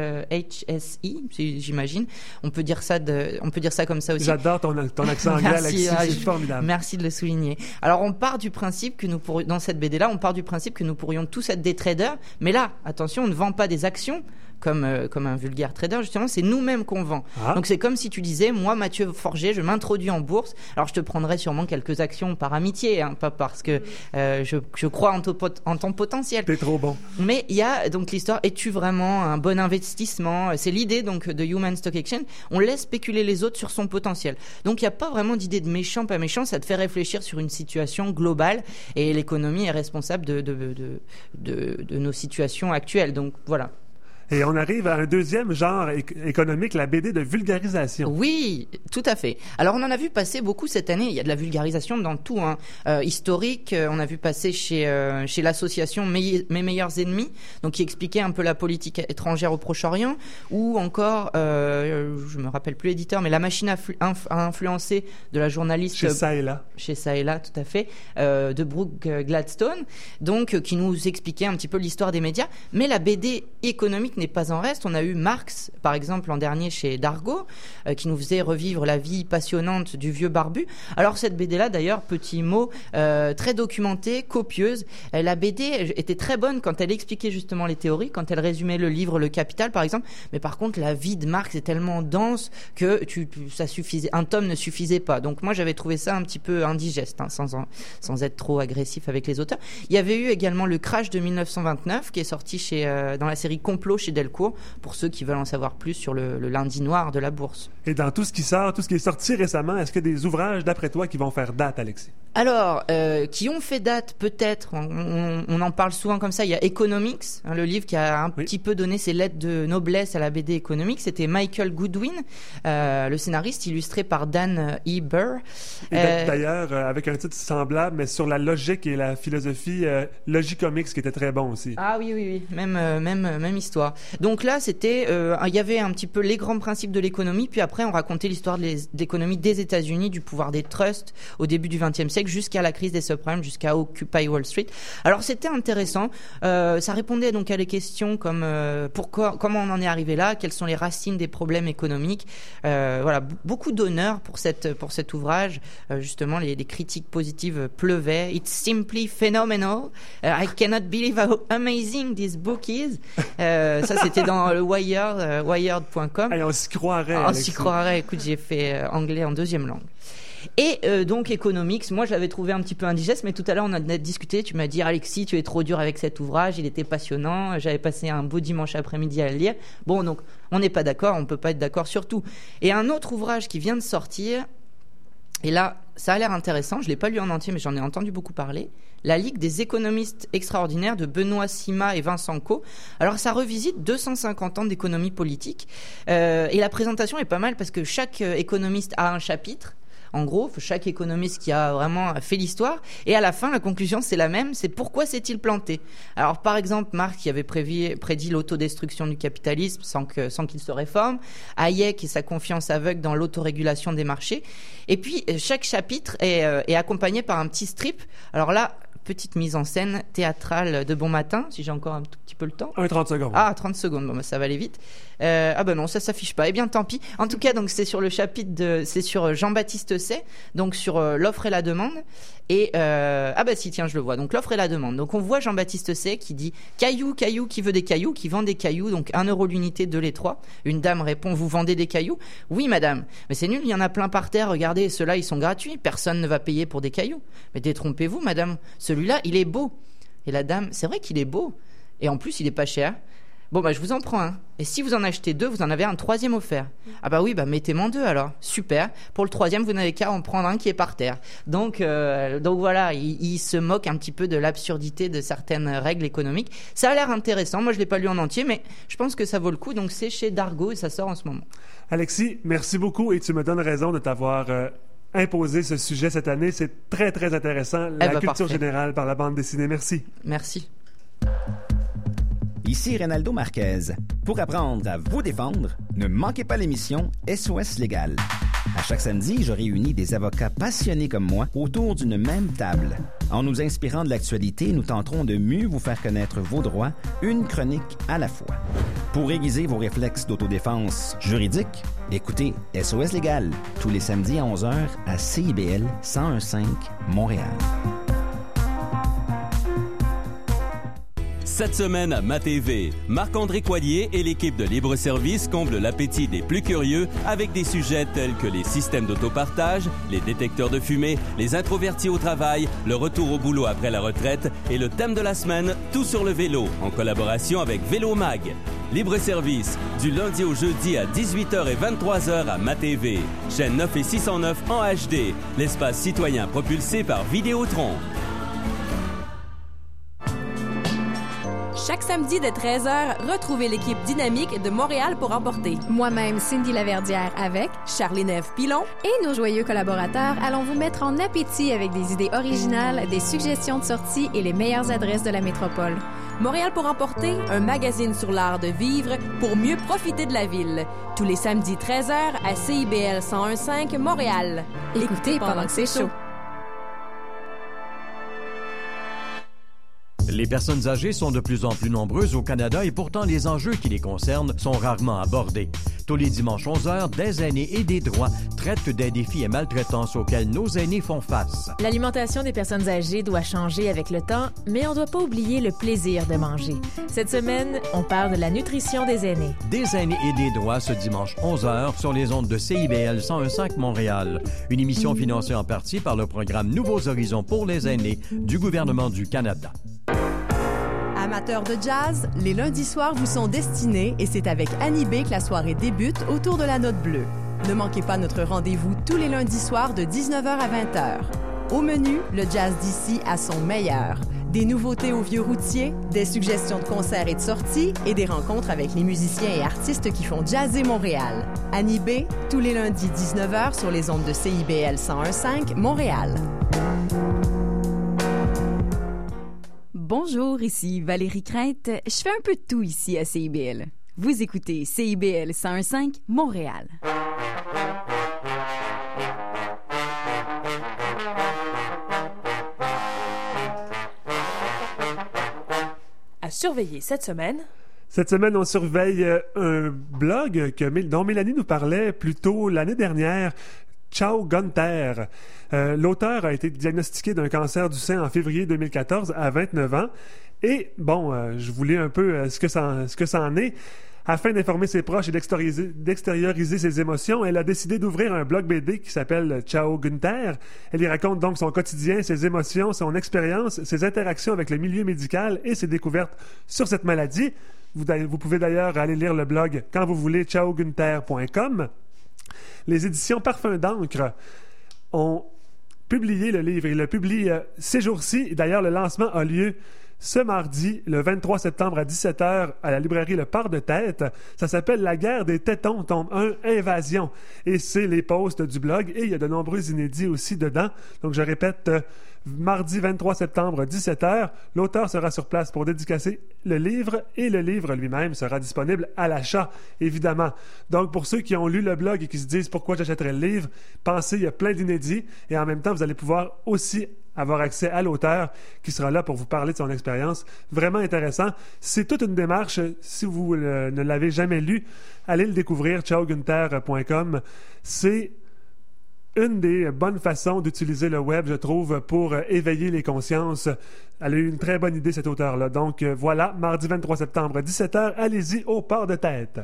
S I, j'imagine. On peut dire ça, de, on peut dire ça comme ça aussi. J'adore ton, ton accent anglais, Alexis, ah, c'est formidable. Merci de le souligner. Alors, on part du principe que nous pourrions, dans cette B D-là, on part du principe que nous pourrions tous être des traders. Mais là, attention, on ne vend pas des actions. Comme, euh, comme un vulgaire trader, justement, c'est nous-mêmes qu'on vend. Ah. Donc c'est comme si tu disais, moi, Mathieu Forger, je m'introduis en bourse. Alors je te prendrai sûrement quelques actions par amitié, hein, pas parce que euh, je, je crois en, to- en ton potentiel. T'es trop bon. Mais il y a donc l'histoire, es-tu vraiment un bon investissement? C'est l'idée donc de Human Stock Exchange. On laisse spéculer les autres sur son potentiel. Donc il n'y a pas vraiment d'idée de méchant, pas méchant. Ça te fait réfléchir sur une situation globale et l'économie est responsable de, de, de, de, de nos situations actuelles. Donc voilà. Et on arrive à un deuxième genre é- économique, la B D de vulgarisation. Oui, tout à fait. Alors, on en a vu passer beaucoup cette année. Il y a de la vulgarisation dans tout. Hein. Euh, historique, euh, on a vu passer chez, euh, chez l'association Mes, Mes meilleurs ennemis, donc qui expliquait un peu la politique étrangère au Proche-Orient, ou encore, euh, je me rappelle plus l'éditeur, mais La machine à, flu- inf- à influencer de la journaliste... Chez ça et là. Chez ça et là, tout à fait, euh, de Brooke Gladstone, donc euh, qui nous expliquait un petit peu l'histoire des médias. Mais la B D économique n'est pas en reste. On a eu Marx, par exemple, l'an dernier chez Dargaud, euh, qui nous faisait revivre la vie passionnante du vieux barbu. Alors cette B D-là, d'ailleurs, petit mot, euh, très documentée, copieuse. Euh, la B D était très bonne quand elle expliquait justement les théories, quand elle résumait le livre Le Capital, par exemple. Mais par contre, la vie de Marx est tellement dense que tu, ça suffisait, un tome ne suffisait pas. Donc moi, j'avais trouvé ça un petit peu indigeste, hein, sans, sans être trop agressif avec les auteurs. Il y avait eu également Le Crash de mille neuf cent vingt-neuf, qui est sorti chez, euh, dans la série Complot chez Delcourt, pour ceux qui veulent en savoir plus sur le, le lundi noir de la bourse. Et dans tout ce qui sort, tout ce qui est sorti récemment, est-ce qu'il y a des ouvrages, d'après toi, qui vont faire date, Alexis? Alors, euh, qui ont fait date, peut-être, on, on, on en parle souvent comme ça, il y a Economics, hein, le livre qui a un oui. petit peu donné ses lettres de noblesse à la B D Economics, c'était Michael Goodwin, euh, le scénariste illustré par Dan E. Burr. Et euh, d'ailleurs, euh, avec un titre semblable, mais sur la logique et la philosophie, euh, Logicomics, qui était très bon aussi. Ah oui, oui, oui, même, euh, même, même histoire. Donc là, c'était, euh, il y avait un petit peu les grands principes de l'économie, puis après, on racontait l'histoire de, les, de l'économie des États-Unis, du pouvoir des trusts au début du vingtième siècle, jusqu'à la crise des subprimes, jusqu'à Occupy Wall Street. Alors c'était intéressant, euh, ça répondait donc à des questions comme euh, pourquoi, comment on en est arrivé là, quelles sont les racines des problèmes économiques. Euh, voilà, b- beaucoup d'honneur pour cette pour cet ouvrage. Euh, justement, les, les critiques positives pleuvaient. It's simply phenomenal. Uh, I cannot believe how amazing this book is. Euh, ça c'était dans le Wired, euh, wired point com. Hey, on s'y croirait. On s'y croirait. Écoute, j'ai fait euh, anglais en deuxième langue. Et euh, donc Economics, moi je l'avais trouvé un petit peu indigeste, mais tout à l'heure on a discuté, tu m'as dit Alexis, tu es trop dur avec cet ouvrage, il était passionnant, j'avais passé un beau dimanche après-midi à le lire. Bon, donc on n'est pas d'accord, on peut pas être d'accord sur tout. Et un autre ouvrage qui vient de sortir, et là ça a l'air intéressant, je l'ai pas lu en entier mais j'en ai entendu beaucoup parler, La Ligue des économistes extraordinaires de Benoît Sima et Vincent Co. Alors ça revisite deux cent cinquante ans d'économie politique, euh, et la présentation est pas mal parce que chaque économiste a un chapitre. En gros, chaque économiste qui a vraiment fait l'histoire, et à la fin, la conclusion, c'est la même, c'est pourquoi s'est-il planté? Alors, par exemple, Marx qui avait prévu, prédit l'autodestruction du capitalisme sans que, sans qu'il se réforme, Hayek et sa confiance aveugle dans l'autorégulation des marchés, et puis, chaque chapitre est, euh, est accompagné par un petit strip. Alors là, petite mise en scène théâtrale de bon matin, si j'ai encore un tout petit peu le temps. Un trente secondes. Ah, trente secondes, bon, bah, ça va aller vite. Euh, ah ben non, ça s'affiche pas. Eh bien, tant pis. En tout cas, donc c'est sur le chapitre de, c'est sur Jean-Baptiste Say, donc sur euh, l'offre et la demande. Et euh, ah bah si, tiens, je le vois. Donc l'offre et la demande. Donc on voit Jean-Baptiste Say qui dit cailloux, cailloux, qui veut des cailloux, qui vend des cailloux, donc un euro l'unité, deux les trois. Une dame répond, vous vendez des cailloux? Oui, madame. Mais c'est nul, il y en a plein par terre. Regardez, ceux-là, ils sont gratuits. Personne ne va payer pour des cailloux. Mais détrompez-vous, madame. Celui-là, il est beau. Et la dame, c'est vrai qu'il est beau. Et en plus, il est pas cher. Bon, bah, je vous en prends un. Et si vous en achetez deux, vous en avez un troisième offert. Ah bah oui, bah mettez-m'en deux alors. Super. Pour le troisième, vous n'avez qu'à en prendre un qui est par terre. Donc, euh, donc voilà, il, il se moque un petit peu de l'absurdité de certaines règles économiques. Ça a l'air intéressant. Moi, je l'ai pas lu en entier, mais je pense que ça vaut le coup. Donc, c'est chez Dargaud et ça sort en ce moment. Alexis, merci beaucoup et tu me donnes raison de t'avoir euh, imposé ce sujet cette année. C'est très, très intéressant. La eh ben, culture parfait. générale par la bande dessinée. Merci. Merci. Ici Reynaldo Marquez. Pour apprendre à vous défendre, ne manquez pas l'émission S O S Légal. À chaque samedi, je réunis des avocats passionnés comme moi autour d'une même table. En nous inspirant de l'actualité, nous tenterons de mieux vous faire connaître vos droits, une chronique à la fois. Pour aiguiser vos réflexes d'autodéfense juridique, écoutez S O S Légal tous les samedis à onze heures à C I B L cent un virgule cinq Montréal. Cette semaine à MaTV, Marc-André Coillier et l'équipe de Libre Service comblent l'appétit des plus curieux avec des sujets tels que les systèmes d'autopartage, les détecteurs de fumée, les introvertis au travail, le retour au boulot après la retraite et le thème de la semaine, tout sur le vélo, en collaboration avec Vélo Mag. Libre Service, du lundi au jeudi à dix-huit heures et vingt-trois heures à MaTV. Chaîne neuf et six cent neuf en H D. L'espace citoyen propulsé par Vidéotron. Chaque samedi de treize heures, retrouvez l'équipe dynamique de Montréal pour emporter. Moi-même, Cindy Laverdière avec Charlie Neve-Pilon et nos joyeux collaborateurs allons vous mettre en appétit avec des idées originales, des suggestions de sortie et les meilleures adresses de la métropole. Montréal pour emporter, un magazine sur l'art de vivre pour mieux profiter de la ville. Tous les samedis treize heures à C I B L cent un virgule cinq Montréal. Écoutez pendant que c'est chaud. Les personnes âgées sont de plus en plus nombreuses au Canada et pourtant les enjeux qui les concernent sont rarement abordés. Tous les dimanches onze heures, des aînés et des droits traitent des défis et maltraitances auxquels nos aînés font face. L'alimentation des personnes âgées doit changer avec le temps, mais on ne doit pas oublier le plaisir de manger. Cette semaine, on parle de la nutrition des aînés. Des aînés et des droits ce dimanche onze heures sur les ondes de C I B L cent un virgule cinq Montréal. Une émission financée en partie par le programme Nouveaux Horizons pour les aînés du gouvernement du Canada. Amateurs de jazz, les lundis soirs vous sont destinés et c'est avec Annie B que la soirée débute autour de la note bleue. Ne manquez pas notre rendez-vous tous les lundis soirs de dix-neuf heures à vingt heures. Au menu, le jazz d'ici à son meilleur. Des nouveautés au vieux routier, des suggestions de concerts et de sorties et des rencontres avec les musiciens et artistes qui font jazzer Montréal. Annie B, tous les lundis dix-neuf heures sur les ondes de C I B L cent un virgule cinq Montréal. Bonjour, ici Valérie Crainte. Je fais un peu de tout ici à C I B L. Vous écoutez C I B L cent un virgule cinq Montréal. À surveiller cette semaine... Cette semaine, on surveille un blog que, dont Mélanie nous parlait plus tôt l'année dernière, Ciao Gunther. Euh, l'auteur a été diagnostiqué d'un cancer du sein en février deux mille quatorze à vingt-neuf ans. Et, bon, euh, je vous lis un peu euh, ce, que ça, ce que ça en est. Afin d'informer ses proches et d'extérioriser, d'extérioriser ses émotions, elle a décidé d'ouvrir un blog B D qui s'appelle Ciao Gunther. Elle y raconte donc son quotidien, ses émotions, son expérience, ses interactions avec le milieu médical et ses découvertes sur cette maladie. Vous, vous pouvez d'ailleurs aller lire le blog quand vous voulez, ciao gunther point com. Les éditions Parfum d'encre ont publié le livre. Ils le publient euh, ces jours-ci. D'ailleurs, le lancement a lieu ce mardi, le vingt-trois septembre à dix-sept heures, à la librairie Le Port de Tête. Ça s'appelle « La guerre des tétons, tome un, Invasion ». Et c'est les posts du blog. Et il y a de nombreux inédits aussi dedans. Donc, je répète, euh, mardi vingt-trois septembre, dix-sept heures, l'auteur sera sur place pour dédicacer le livre et le livre lui-même sera disponible à l'achat, évidemment. Donc, pour ceux qui ont lu le blog et qui se disent « Pourquoi j'achèterais le livre ?», pensez, il y a plein d'inédits et en même temps, vous allez pouvoir aussi avoir accès à l'auteur qui sera là pour vous parler de son expérience. Vraiment intéressant. C'est toute une démarche. Si vous euh, ne l'avez jamais lu, allez le découvrir, ciao gunther point com. C'est une des bonnes façons d'utiliser le web, je trouve, pour euh, éveiller les consciences. Elle a eu une très bonne idée, cet auteur-là. Donc euh, voilà, mardi vingt-trois septembre, dix-sept heures, allez-y au Port de Tête.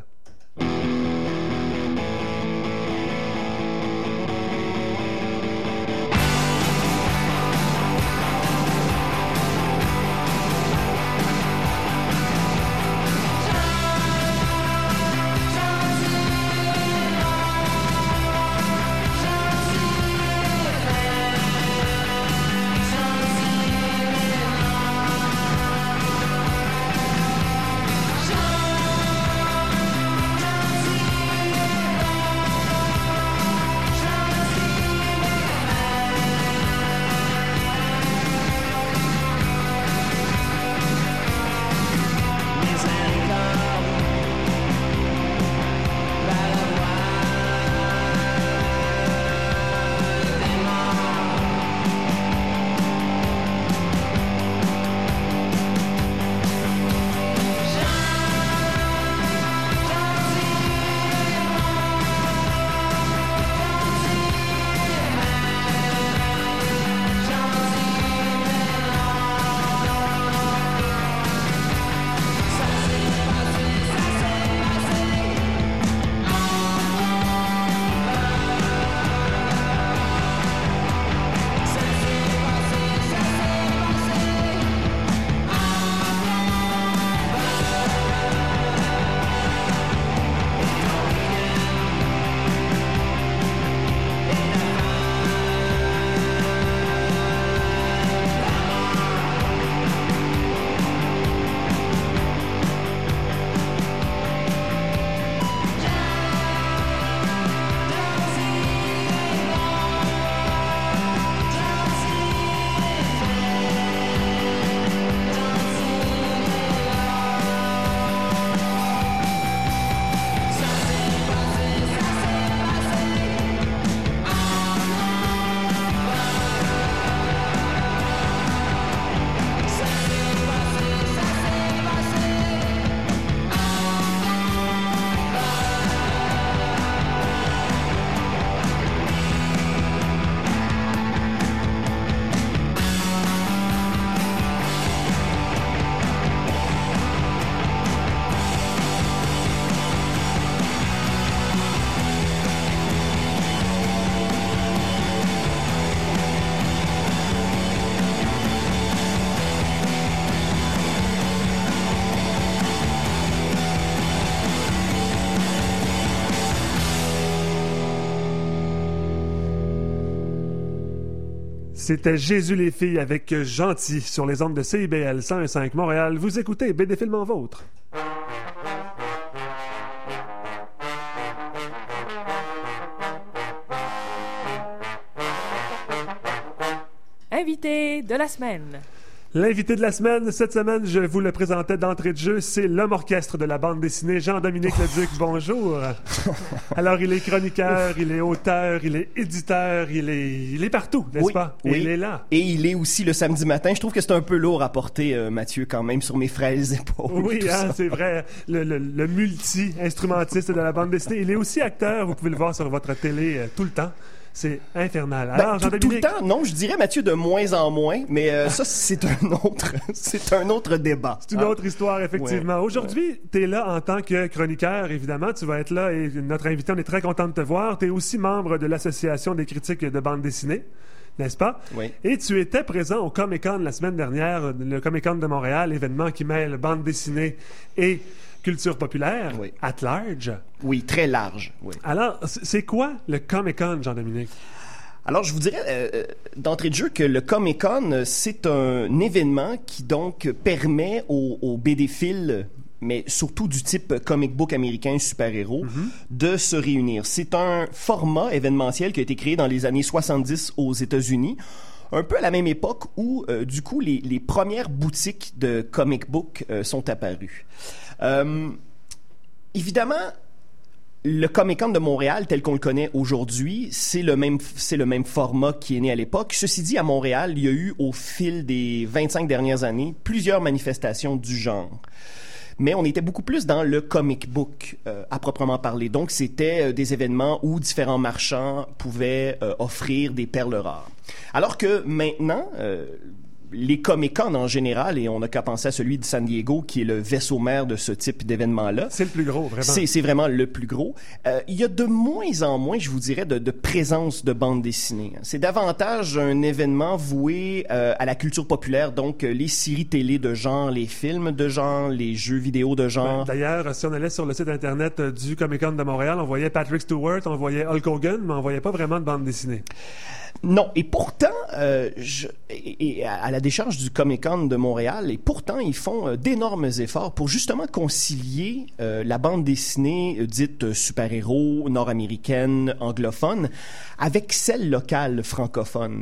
C'était Jésus les filles avec Gentil sur les ondes de C I B L cent un virgule cinq Montréal. Vous écoutez B D Film en vôtre. Invité de la semaine. L'invité de la semaine, cette semaine, je vous le présentais d'entrée de jeu, c'est l'homme orchestre de la bande dessinée, Jean-Dominique Leduc. Bonjour. Alors, il est chroniqueur, il est auteur, il est éditeur, il est, il est partout, n'est-ce oui, pas? Et oui. il est là. Et il est aussi le samedi matin. Je trouve que c'est un peu lourd à porter, euh, Mathieu, quand même, sur mes frêles épaules. Oui, hein, c'est vrai. Le, le, le multi-instrumentiste de la bande dessinée. Il est aussi acteur, vous pouvez le voir sur votre télé euh, tout le temps. C'est infernal. Alors, ben, Jean-Dominique... tout, tout le temps, non, je dirais, Mathieu, de moins en moins, mais euh, ça, c'est un autre, c'est un autre débat. C'est une hein? autre histoire, effectivement. Ouais. Aujourd'hui, ouais. tu es là en tant que chroniqueur, évidemment. Tu vas être là et notre invité, on est très content de te voir. Tu es aussi membre de l'Association des critiques de bande dessinée, n'est-ce pas? Oui. Et tu étais présent au Comic-Con la semaine dernière, le Comic-Con de Montréal, événement qui mêle bande dessinée et culture populaire, oui. at large. Oui, très large. Oui. Alors, c'est quoi le Comic-Con, Jean-Dominique? Alors, je vous dirais euh, d'entrée de jeu que le Comic-Con, c'est un événement qui donc permet aux, aux bédéphiles, mais surtout du type comic book américain super-héros, mm-hmm. de se réunir. C'est un format événementiel qui a été créé dans les années soixante-dix aux États-Unis, un peu à la même époque où, euh, du coup, les, les premières boutiques de comic book euh, sont apparues. Euh, évidemment, le Comic-Con de Montréal, tel qu'on le connaît aujourd'hui, c'est le même, c'est le même format qui est né à l'époque. Ceci dit, à Montréal, il y a eu, au fil des vingt-cinq dernières années, plusieurs manifestations du genre. Mais on était beaucoup plus dans le comic book euh, à proprement parler. Donc, c'était euh, des événements où différents marchands pouvaient euh, offrir des perles rares. Alors que maintenant, euh, les Comic-Con en général, et on n'a qu'à penser à celui de San Diego, qui est le vaisseau mère de ce type d'événement-là. C'est le plus gros, vraiment. C'est, c'est vraiment le plus gros. Euh, il y a de moins en moins, je vous dirais, de, de présence de bande dessinée. C'est davantage un événement voué euh, à la culture populaire, donc euh, les séries télé de genre, les films de genre, les jeux vidéo de genre. Ben, d'ailleurs, si on allait sur le site Internet du Comic-Con de Montréal, on voyait Patrick Stewart, on voyait Hulk Hogan, mais on voyait pas vraiment de bande dessinée. Non, et pourtant, euh, je, et, et à la décharge du Comic-Con de Montréal, et pourtant, ils font euh, d'énormes efforts pour justement concilier euh, la bande dessinée euh, dite euh, super-héros, nord-américaine, anglophone, avec celle locale francophone.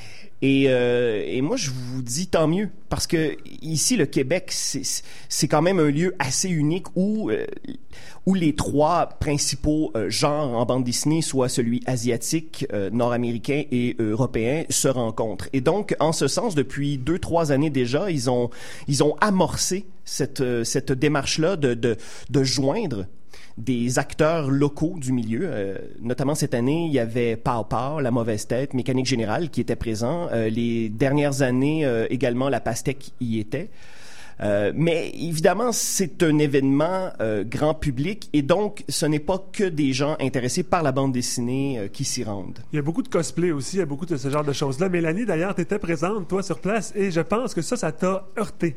Et, euh, et moi, je vous dis tant mieux, parce que ici, le Québec, c'est, c'est quand même un lieu assez unique où, euh, où les trois principaux euh, genres en bande dessinée, soit celui asiatique, euh, nord-américain et européen, se rencontrent. Et donc, en ce sens, depuis deux, trois années déjà, ils ont, ils ont amorcé cette, euh, cette démarche-là de, de, de joindre des acteurs locaux du milieu. Euh, notamment cette année, il y avait Pow Pow, La Mauvaise Tête, Mécanique Générale qui étaient présents. Euh, les dernières années, euh, également, La Pastèque y était. Euh, mais évidemment, c'est un événement euh, grand public et donc ce n'est pas que des gens intéressés par la bande dessinée euh, qui s'y rendent. Il y a beaucoup de cosplay aussi, il y a beaucoup de ce genre de choses-là. Mélanie, d'ailleurs, tu étais présente, toi, sur place, et je pense que ça, ça t'a heurté.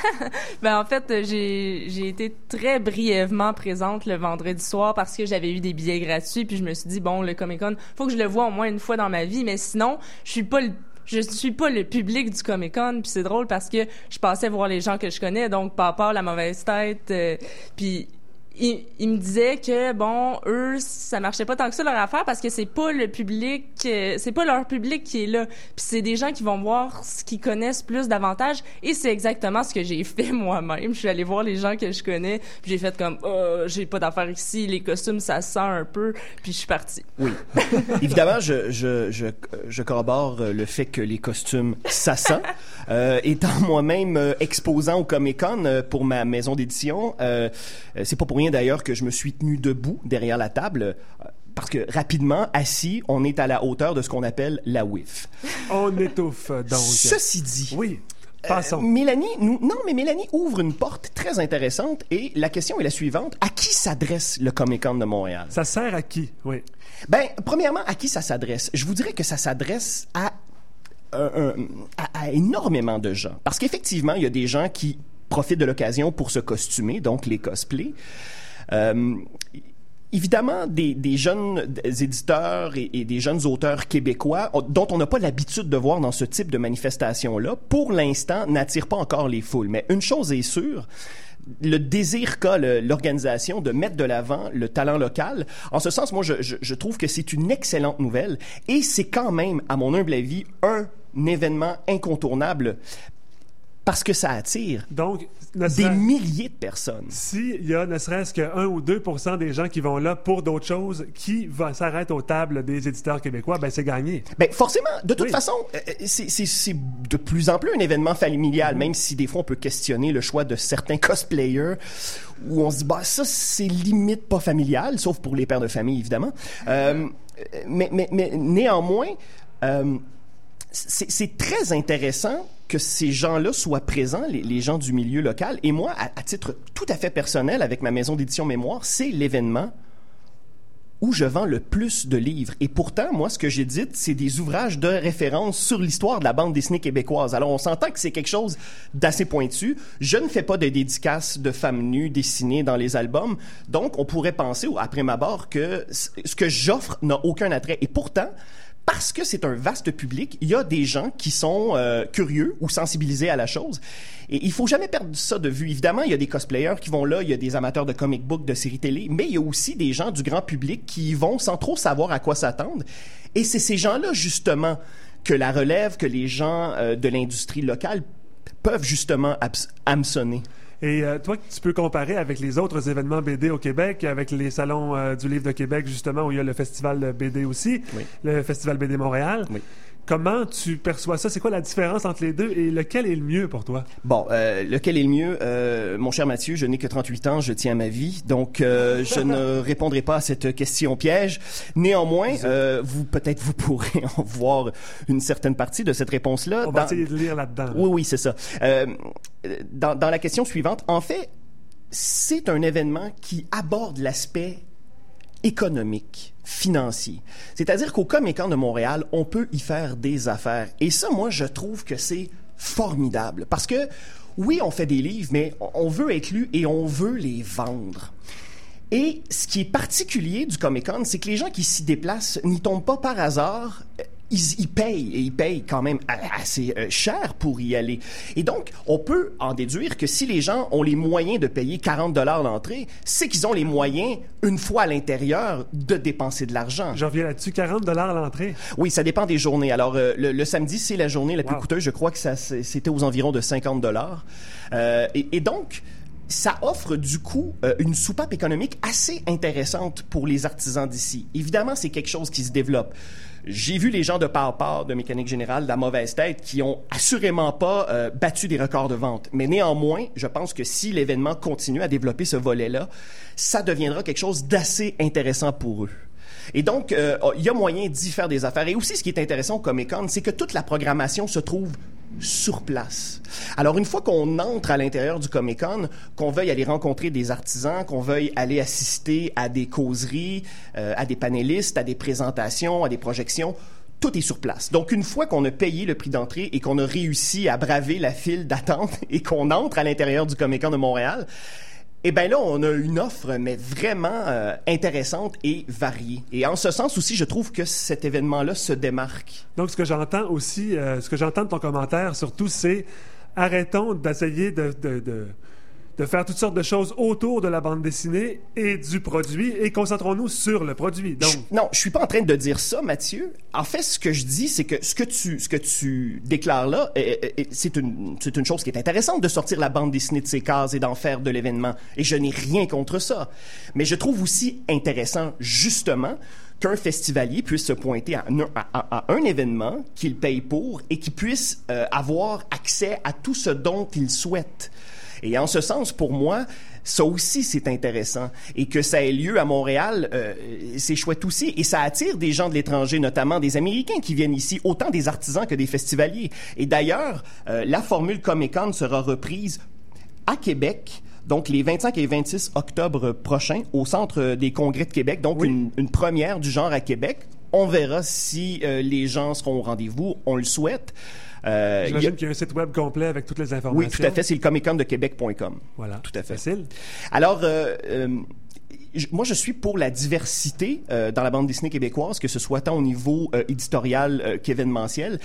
Ben en fait, j'ai j'ai été très brièvement présente le vendredi soir parce que j'avais eu des billets gratuits, puis je me suis dit, bon, le Comic-Con, faut que je le voie au moins une fois dans ma vie, mais sinon, je suis pas le Je suis pas le public du Comic-Con, puis c'est drôle parce que je passais voir les gens que je connais, donc Papa, La Mauvaise Tête, euh, puis ils il me disaient que bon, eux, ça marchait pas tant que ça leur affaire parce que c'est pas le public, euh, c'est pas leur public qui est là, puis c'est des gens qui vont voir ce qu'ils connaissent plus davantage, et c'est exactement ce que j'ai fait moi-même. Je suis allée voir les gens que je connais, puis j'ai fait comme oh, j'ai pas d'affaires ici, les costumes ça sent un peu, puis je suis partie. Oui, évidemment, je je je je corrobore le fait que les costumes ça sent. Euh, étant moi-même euh, exposant au Comic-Con euh, pour ma maison d'édition, euh, c'est pas pour rien d'ailleurs que je me suis tenu debout derrière la table, euh, parce que rapidement, assis, on est à la hauteur de ce qu'on appelle la whiff. On étouffe, donc. Ceci dit... Oui. Passons. Euh, Mélanie, nous, non, mais Mélanie ouvre une porte très intéressante et la question est la suivante. À qui s'adresse le Comic-Con de Montréal? Ça sert à qui? Oui. Ben, premièrement, à qui ça s'adresse? Je vous dirais que ça s'adresse à Un, un, à, à énormément de gens. Parce qu'effectivement, il y a des gens qui profitent de l'occasion pour se costumer, donc les cosplays. Euh, évidemment, des, des jeunes éditeurs et, et des jeunes auteurs québécois dont on n'a pas l'habitude de voir dans ce type de manifestation-là, pour l'instant, n'attirent pas encore les foules. Mais une chose est sûre, le désir qu'a le, l'organisation de mettre de l'avant le talent local. En ce sens, moi, je, je, je trouve que c'est une excellente nouvelle et c'est quand même, à mon humble avis, un événement incontournable parce que ça attire Donc, des milliers de personnes. S'il y a ne serait-ce que un ou deux pour cent des gens qui vont là pour d'autres choses, qui va, s'arrête aux tables des éditeurs québécois, ben c'est gagné. Ben forcément, de toute oui. façon, c'est, c'est, c'est de plus en plus un événement familial, mm-hmm. même si des fois on peut questionner le choix de certains cosplayers, où on se dit, bah ça c'est limite pas familial, sauf pour les pères de famille évidemment. Euh, mais, mais, mais néanmoins, euh, c'est, c'est très intéressant que ces gens-là soient présents, les, les gens du milieu local. Et moi, à, à titre tout à fait personnel, avec ma maison d'édition Mémoire, c'est l'événement où je vends le plus de livres. Et pourtant, moi, ce que j'édite, c'est des ouvrages de référence sur l'histoire de la bande dessinée québécoise. Alors, on s'entend que c'est quelque chose d'assez pointu. Je ne fais pas de dédicaces de femmes nues dessinées dans les albums. Donc, on pourrait penser, après ma barre, que ce que j'offre n'a aucun attrait. Et pourtant, parce que c'est un vaste public, il y a des gens qui sont euh, curieux ou sensibilisés à la chose. Et il faut jamais perdre ça de vue. Évidemment, il y a des cosplayers qui vont là, il y a des amateurs de comic book, de séries télé, mais il y a aussi des gens du grand public qui y vont sans trop savoir à quoi s'attendre. Et c'est ces gens-là, justement, que la relève, que les gens euh, de l'industrie locale peuvent justement abs- hameçonner. Et euh, toi, tu peux comparer avec les autres événements B D au Québec, avec les salons euh, du livre de Québec, justement, où il y a le festival B D aussi, oui. le festival B D Montréal. Oui. Comment tu perçois ça? C'est quoi la différence entre les deux et lequel est le mieux pour toi? Bon, euh, lequel est le mieux? Euh, mon cher Mathieu, je n'ai que trente-huit ans, je tiens à ma vie, donc euh, je ne répondrai pas à cette question piège. Néanmoins, euh, vous peut-être vous pourrez en voir une certaine partie de cette réponse-là. On va dans... essayer de lire là-dedans. Là. Oui, oui, c'est ça. Euh, dans, dans la question suivante, en fait, c'est un événement qui aborde l'aspect économique, financier. C'est-à-dire qu'au Comic-Con de Montréal, on peut y faire des affaires. Et ça, moi, je trouve que c'est formidable. Parce que, oui, on fait des livres, mais on veut être lu et on veut les vendre. Et ce qui est particulier du Comic-Con, c'est que les gens qui s'y déplacent n'y tombent pas par hasard. Ils, ils payent, et ils payent quand même assez euh, cher pour y aller. Et donc, on peut en déduire que si les gens ont les moyens de payer quarante dollars l'entrée, c'est qu'ils ont les moyens, une fois à l'intérieur, de dépenser de l'argent. Je reviens là-dessus, quarante dollars l'entrée? Oui, ça dépend des journées. Alors, euh, le, le samedi, c'est la journée la wow. plus coûteuse. Je crois que ça, c'était aux environs de cinquante dollars. Euh, et, et donc... ça offre du coup euh, une soupape économique assez intéressante pour les artisans d'ici. Évidemment, c'est quelque chose qui se développe. J'ai vu les gens de Par-Par, de Mécanique Générale, de la Mauvaise Tête, qui ont assurément pas euh, battu des records de vente. Mais néanmoins, je pense que si l'événement continue à développer ce volet-là, ça deviendra quelque chose d'assez intéressant pour eux. Et donc, euh, il y a moyen d'y faire des affaires. Et aussi, ce qui est intéressant au Comic-Con, c'est que toute la programmation se trouve sur place. Alors, une fois qu'on entre à l'intérieur du Comic-Con, qu'on veuille aller rencontrer des artisans, qu'on veuille aller assister à des causeries, euh, à des panélistes, à des présentations, à des projections, tout est sur place. Donc, une fois qu'on a payé le prix d'entrée et qu'on a réussi à braver la file d'attente et qu'on entre à l'intérieur du Comic-Con de Montréal, eh bien là, on a une offre, mais vraiment euh, intéressante et variée. Et en ce sens aussi, je trouve que cet événement-là se démarque. Donc, ce que j'entends aussi, euh, ce que j'entends de ton commentaire, surtout, c'est arrêtons d'essayer de, de, de, de faire toutes sortes de choses autour de la bande dessinée et du produit et concentrons-nous sur le produit. Donc... Je, non, je suis pas en train de dire ça, Mathieu. En fait, ce que je dis, c'est que ce que tu, ce que tu déclares là, est, est, c'est, une, c'est une chose qui est intéressante de sortir la bande dessinée de ses cases et d'en faire de l'événement. Et je n'ai rien contre ça. Mais je trouve aussi intéressant, justement, qu'un festivalier puisse se pointer à un, à, à un événement qu'il paye pour et qu'il puisse euh, avoir accès à tout ce dont il souhaite. Et en ce sens, pour moi, ça aussi, c'est intéressant. Et que ça ait lieu à Montréal, euh, c'est chouette aussi. Et ça attire des gens de l'étranger, notamment des Américains qui viennent ici, autant des artisans que des festivaliers. Et d'ailleurs, euh, la formule Comic-Con sera reprise à Québec, donc les vingt-cinq et vingt-six octobre prochains, au Centre des Congrès de Québec. Donc, oui. une, une première du genre à Québec. On verra si euh, les gens seront au rendez-vous. On le souhaite. Euh, J'imagine y a... qu'il y a un site web complet avec toutes les informations. Oui, tout à fait. C'est le comic con de québec point com. Voilà. Tout à fait. Facile. Alors, euh, euh, je, moi, je suis pour la diversité euh, dans la bande dessinée québécoise, que ce soit tant au niveau euh, éditorial euh, qu'événementiel.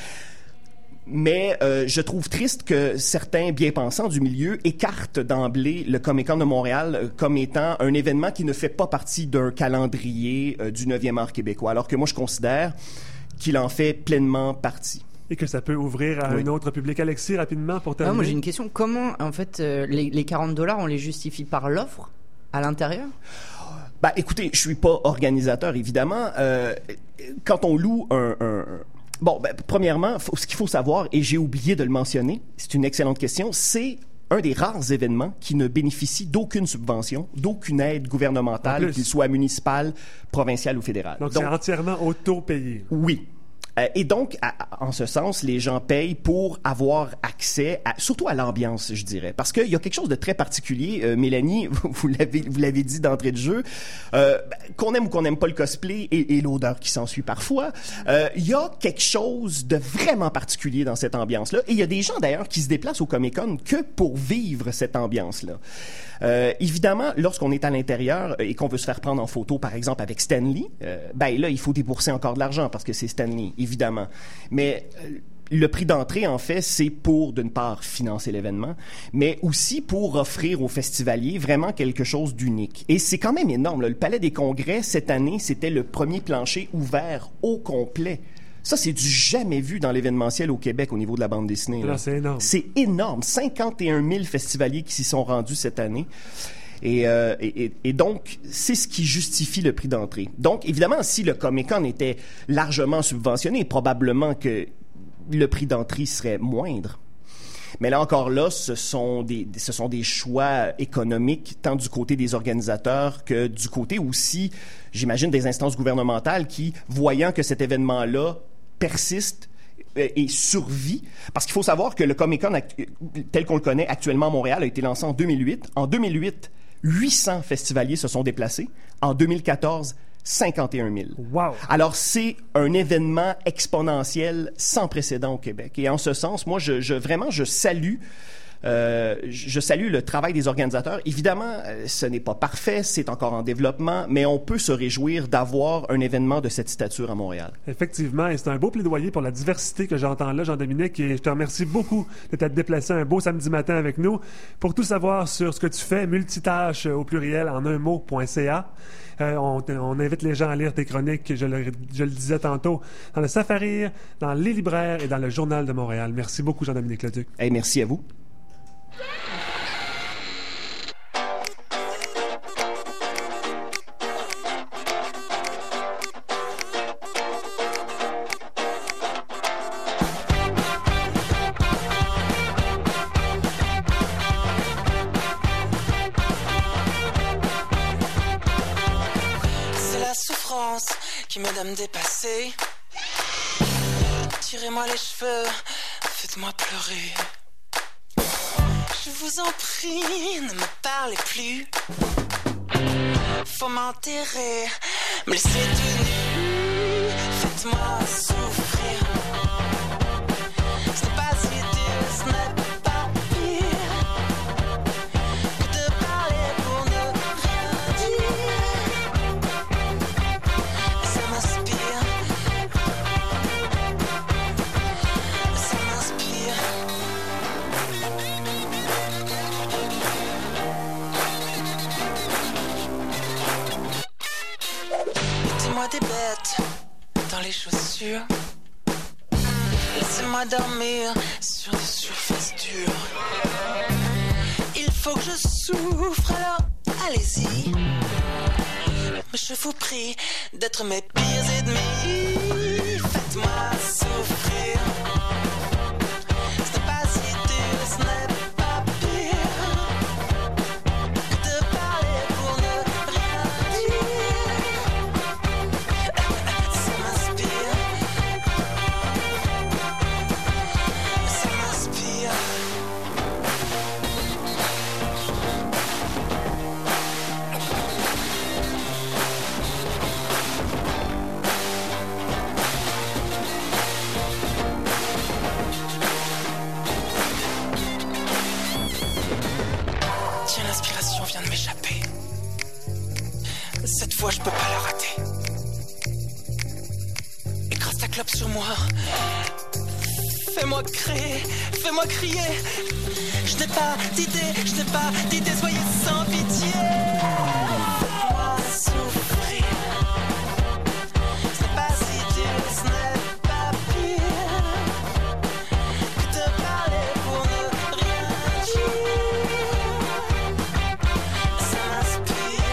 Mais euh, je trouve triste que certains bien-pensants du milieu écartent d'emblée le Comic-Con de Montréal euh, comme étant un événement qui ne fait pas partie d'un calendrier euh, du neuvième art québécois, alors que moi, je considère qu'il en fait pleinement partie. Et que ça peut ouvrir à oui. un autre public. Alexis, rapidement, pour terminer. Ah, moi, j'ai une question. Comment, en fait, euh, les, les quarante dollars, on les justifie par l'offre à l'intérieur? Ben, écoutez, je suis pas organisateur, évidemment. Euh, quand on loue un... un Bon, ben, premièrement, faut, ce qu'il faut savoir, et j'ai oublié de le mentionner, c'est une excellente question, c'est un des rares événements qui ne bénéficie d'aucune subvention, d'aucune aide gouvernementale, qu'il soit municipale, provinciale ou fédérale. Donc, donc c'est entièrement auto-payé. Oui. Euh, et donc, à, en ce sens, les gens payent pour avoir accès, à, surtout à l'ambiance, je dirais. Parce qu'il y a quelque chose de très particulier. Euh, Mélanie, vous l'avez, vous l'avez dit d'entrée de jeu, euh, qu'on aime ou qu'on n'aime pas le cosplay et, et l'odeur qui s'ensuit parfois, euh, il y a quelque chose de vraiment particulier dans cette ambiance-là. Et il y a des gens, d'ailleurs, qui se déplacent au Comic-Con que pour vivre cette ambiance-là. Euh, évidemment, lorsqu'on est à l'intérieur et qu'on veut se faire prendre en photo, par exemple, avec Stan Lee, euh, ben là, il faut débourser encore de l'argent parce que c'est Stan Lee, évidemment. Mais euh, le prix d'entrée, en fait, c'est pour, d'une part, financer l'événement, mais aussi pour offrir aux festivaliers vraiment quelque chose d'unique. Et c'est quand même énorme, là. Le Palais des Congrès, cette année, c'était le premier plancher ouvert au complet. Ça, c'est du jamais vu dans l'événementiel au Québec au niveau de la bande dessinée. Là. Là, c'est énorme. C'est énorme. cinquante et un mille festivaliers qui s'y sont rendus cette année. Et, euh, et, et donc, c'est ce qui justifie le prix d'entrée. Donc, évidemment, si le Comic-Con était largement subventionné, probablement que le prix d'entrée serait moindre. Mais là encore là, ce sont des, ce sont des choix économiques, tant du côté des organisateurs que du côté aussi, j'imagine, des instances gouvernementales qui, voyant que cet événement-là persiste et survit, parce qu'il faut savoir que le Comic-Con, tel qu'on le connaît actuellement à Montréal, a été lancé en deux mille huit. En deux mille huit, huit cents festivaliers se sont déplacés. En deux mille quatorze, cinquante et un mille. Wow. Alors, c'est un événement exponentiel sans précédent au Québec. Et en ce sens, moi, je, je vraiment, je salue Euh, je salue le travail des organisateurs. Évidemment, euh, ce n'est pas parfait, c'est encore en développement, mais on peut se réjouir d'avoir un événement de cette stature à Montréal. Effectivement, et c'est un beau plaidoyer pour la diversité que j'entends là, Jean-Dominique, et je te remercie beaucoup de t'être déplacé un beau samedi matin avec nous. Pour tout savoir sur ce que tu fais, multitâche au pluriel en un mot.ca. Euh, on, on invite les gens à lire tes chroniques, je le, je le disais tantôt, dans le Safari, dans Les Libraires et dans le Journal de Montréal. Merci beaucoup, Jean-Dominique Leduc. Hey, merci à vous. C'est la souffrance qui m'aide à me dépasser. Tirez-moi les cheveux, faites-moi pleurer. Je vous en prie, ne me parlez plus. Faut m'enterrer, me laisser tout nu. Faites-moi souffrir. Ce n'est pas si dur, ce n'est pas pire que de parler pour ne rien dire. Ça m'inspire. Ça m'inspire. Mettez-moi des bêtes dans les chaussures. Laissez-moi dormir sur des surfaces dures. Il faut que je souffre, alors allez-y. Mais je vous prie d'être mes pires ennemis. Faites-moi souffrir. Ce n'est pas si dur, ce n'est pas pire que de parler pour ne rien dire. Ça m'inspire. Ça m'inspire. Tiens, l'inspiration vient de m'échapper. fois, je peux pas le rater. Écrase ta clope sur moi. Fais-moi créer, fais-moi crier. Je n'ai pas d'idée, je n'ai pas d'idée, soyez sans pitié. Fais-moi souffrir. Ce n'est pas si dur, ce n'est pas pire que de parler pour ne rien dire. Ça m'inspire.